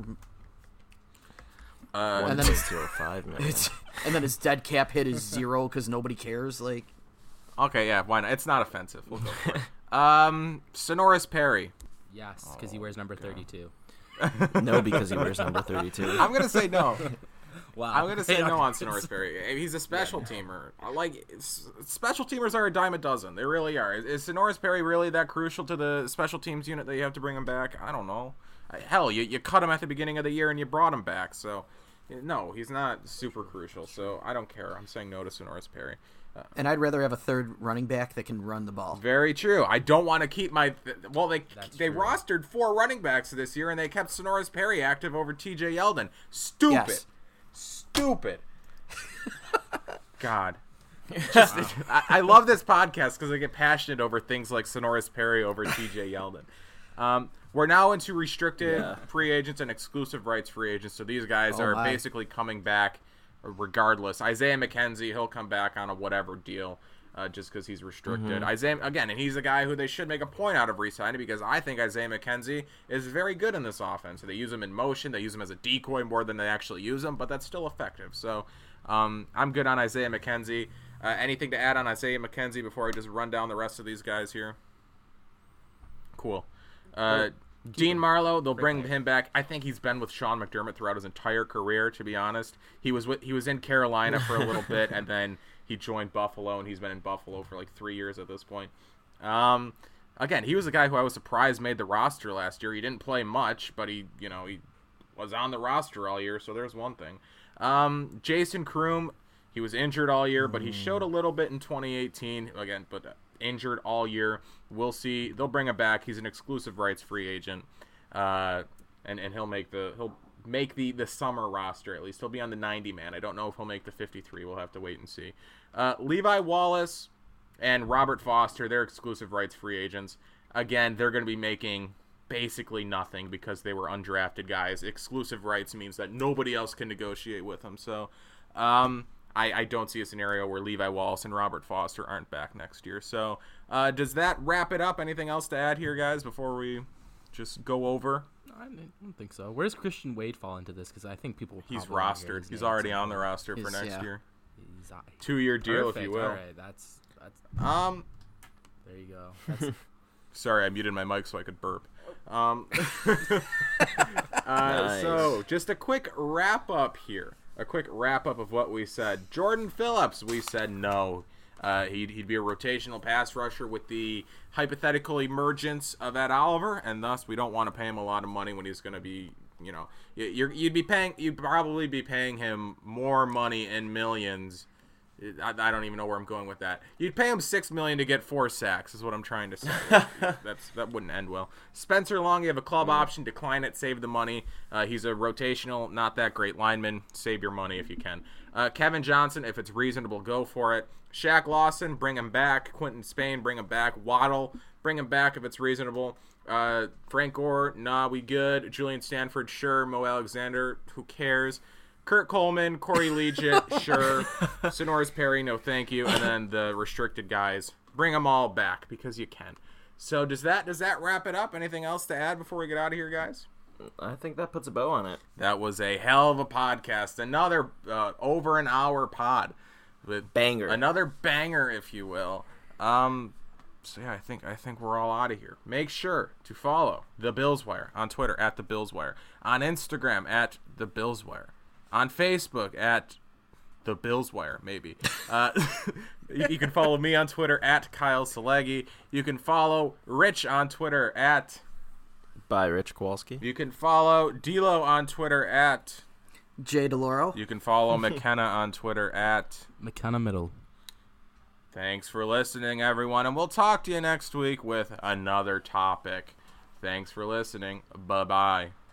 Uh, And One then point it's- zero five million. It's, and then his dead cap hit is zero because nobody cares. Like, okay, yeah, why not? It's not offensive. We'll go for it. Um, Sonoris Perry. yes, because he wears number thirty-two. No, because he wears number thirty-two. I'm going to say no. Wow, I'm going to say Hey, no okay. on Sonoris Perry. He's a special teamer. I Like, it's- special teamers are a dime a dozen. They really are. Is, is Sonoris Perry really that crucial to the special teams unit that you have to bring him back? I don't know. Uh, Hell, you, you cut him at the beginning of the year and you brought him back. So, no, he's not super crucial. So, I don't care. I'm saying no to Sonoris Perry. and I'd rather have a third running back that can run the ball. Very true. I don't want to keep my well. They That's they true. rostered four running backs this year, and they kept Sonoris Perry active over T J Yeldon. Stupid, Yes. stupid. God, Just, I, I love this podcast because I get passionate over things like Sonoris Perry over T J Yeldon. Um, we're now into restricted Yeah. free agents and exclusive rights free agents, so these guys Oh, are my. basically coming back regardless. Isaiah McKenzie, he'll come back on a whatever deal. Uh, just because he's restricted. Isaiah, again, and he's a guy who they should make a point out of re-signing because I think Isaiah McKenzie is very good in this offense. They use him in motion. They use him as a decoy more than they actually use him, but that's still effective. So um, I'm good on Isaiah McKenzie. Uh, anything to add on Isaiah McKenzie before I just run down the rest of these guys here? Cool. Uh, Dean Marlowe, they'll bring him back. I think he's been with Sean McDermott throughout his entire career, to be honest. He was with, he was in Carolina for a little bit, and then he joined Buffalo, and he's been in Buffalo for like three years at this point. Um, again, he was a guy who I was surprised made the roster last year. He didn't play much, but he, you know, he was on the roster all year, so there's one thing. Um, Jason Kroom, he was injured all year, but he showed a little bit in twenty eighteen. Again, but injured all year. We'll see. They'll bring him back. He's an exclusive rights free agent, uh, and and he'll make the he'll make the the summer roster at least. He'll be on the ninety man. I don't know if he'll make the fifty-three. We'll have to wait and see. Uh, Levi Wallace and Robert Foster, they're exclusive rights free agents. Again, they're going to be making basically nothing because they were undrafted guys. Exclusive rights means that nobody else can negotiate with them. So um, I, I don't see a scenario where Levi Wallace and Robert Foster aren't back next year. So uh, does that wrap it up? Anything else to add here, guys, before we just go over? I don't think so. Where's Christian Wade fall into this? Because I think people will He's probably wanna hear rostered. his He's name already somewhere. on the roster for He's- next yeah. year. He's uh, Two-year deal, perfect. if you will. All right, that's that's. Um, There you go. That's, Sorry, I muted my mic so I could burp. Um, uh, Nice. So, just a quick wrap up here. A quick wrap up of what we said. Jordan Phillips, we said no. Uh, he'd, he'd be a rotational pass rusher with the hypothetical emergence of Ed Oliver, and thus we don't want to pay him a lot of money when he's going to be, you know, you- you're, you'd be paying, you'd probably be paying him more money in millions. I, I don't even know where I'm going with that. You'd pay him six million to get four sacks, is what I'm trying to say. That's that wouldn't end well. Spencer Long, you have a club option, decline it, save the money. Uh, he's a rotational, not that great lineman. Save your money if you can. Uh, Kevin Johnson, if it's reasonable, go for it. Shaq Lawson, bring him back. Quentin Spain, bring him back. Waddle, bring him back if it's reasonable. Uh, Frank Gore, nah, we good. Julian Stanford, sure. Mo Alexander, who cares? Kurt Coleman, Corey Liuget, sure. Sonoris Perry, no thank you. And then the restricted guys, bring them all back because you can. So does that does that wrap it up? Anything else to add before we get out of here, guys? I think that puts a bow on it. That was a hell of a podcast. Another uh, over an hour pod. With Banger. Another banger, if you will. Um, so yeah, I think I think we're all out of here. Make sure to follow the Bills Wire on Twitter at the Bills Wire, on Instagram at the Bills Wire, on Facebook at the Bills Wire, maybe. Uh, you, you can follow me on Twitter at Kyle Seleghi. You can follow Rich on Twitter at By Rich Kowalski. You can follow D'Lo on Twitter at Jay DeLauro. You can follow McKenna on Twitter at McKenna Middle. Thanks for listening, everyone, and we'll talk to you next week with another topic. Thanks for listening. Bye-bye.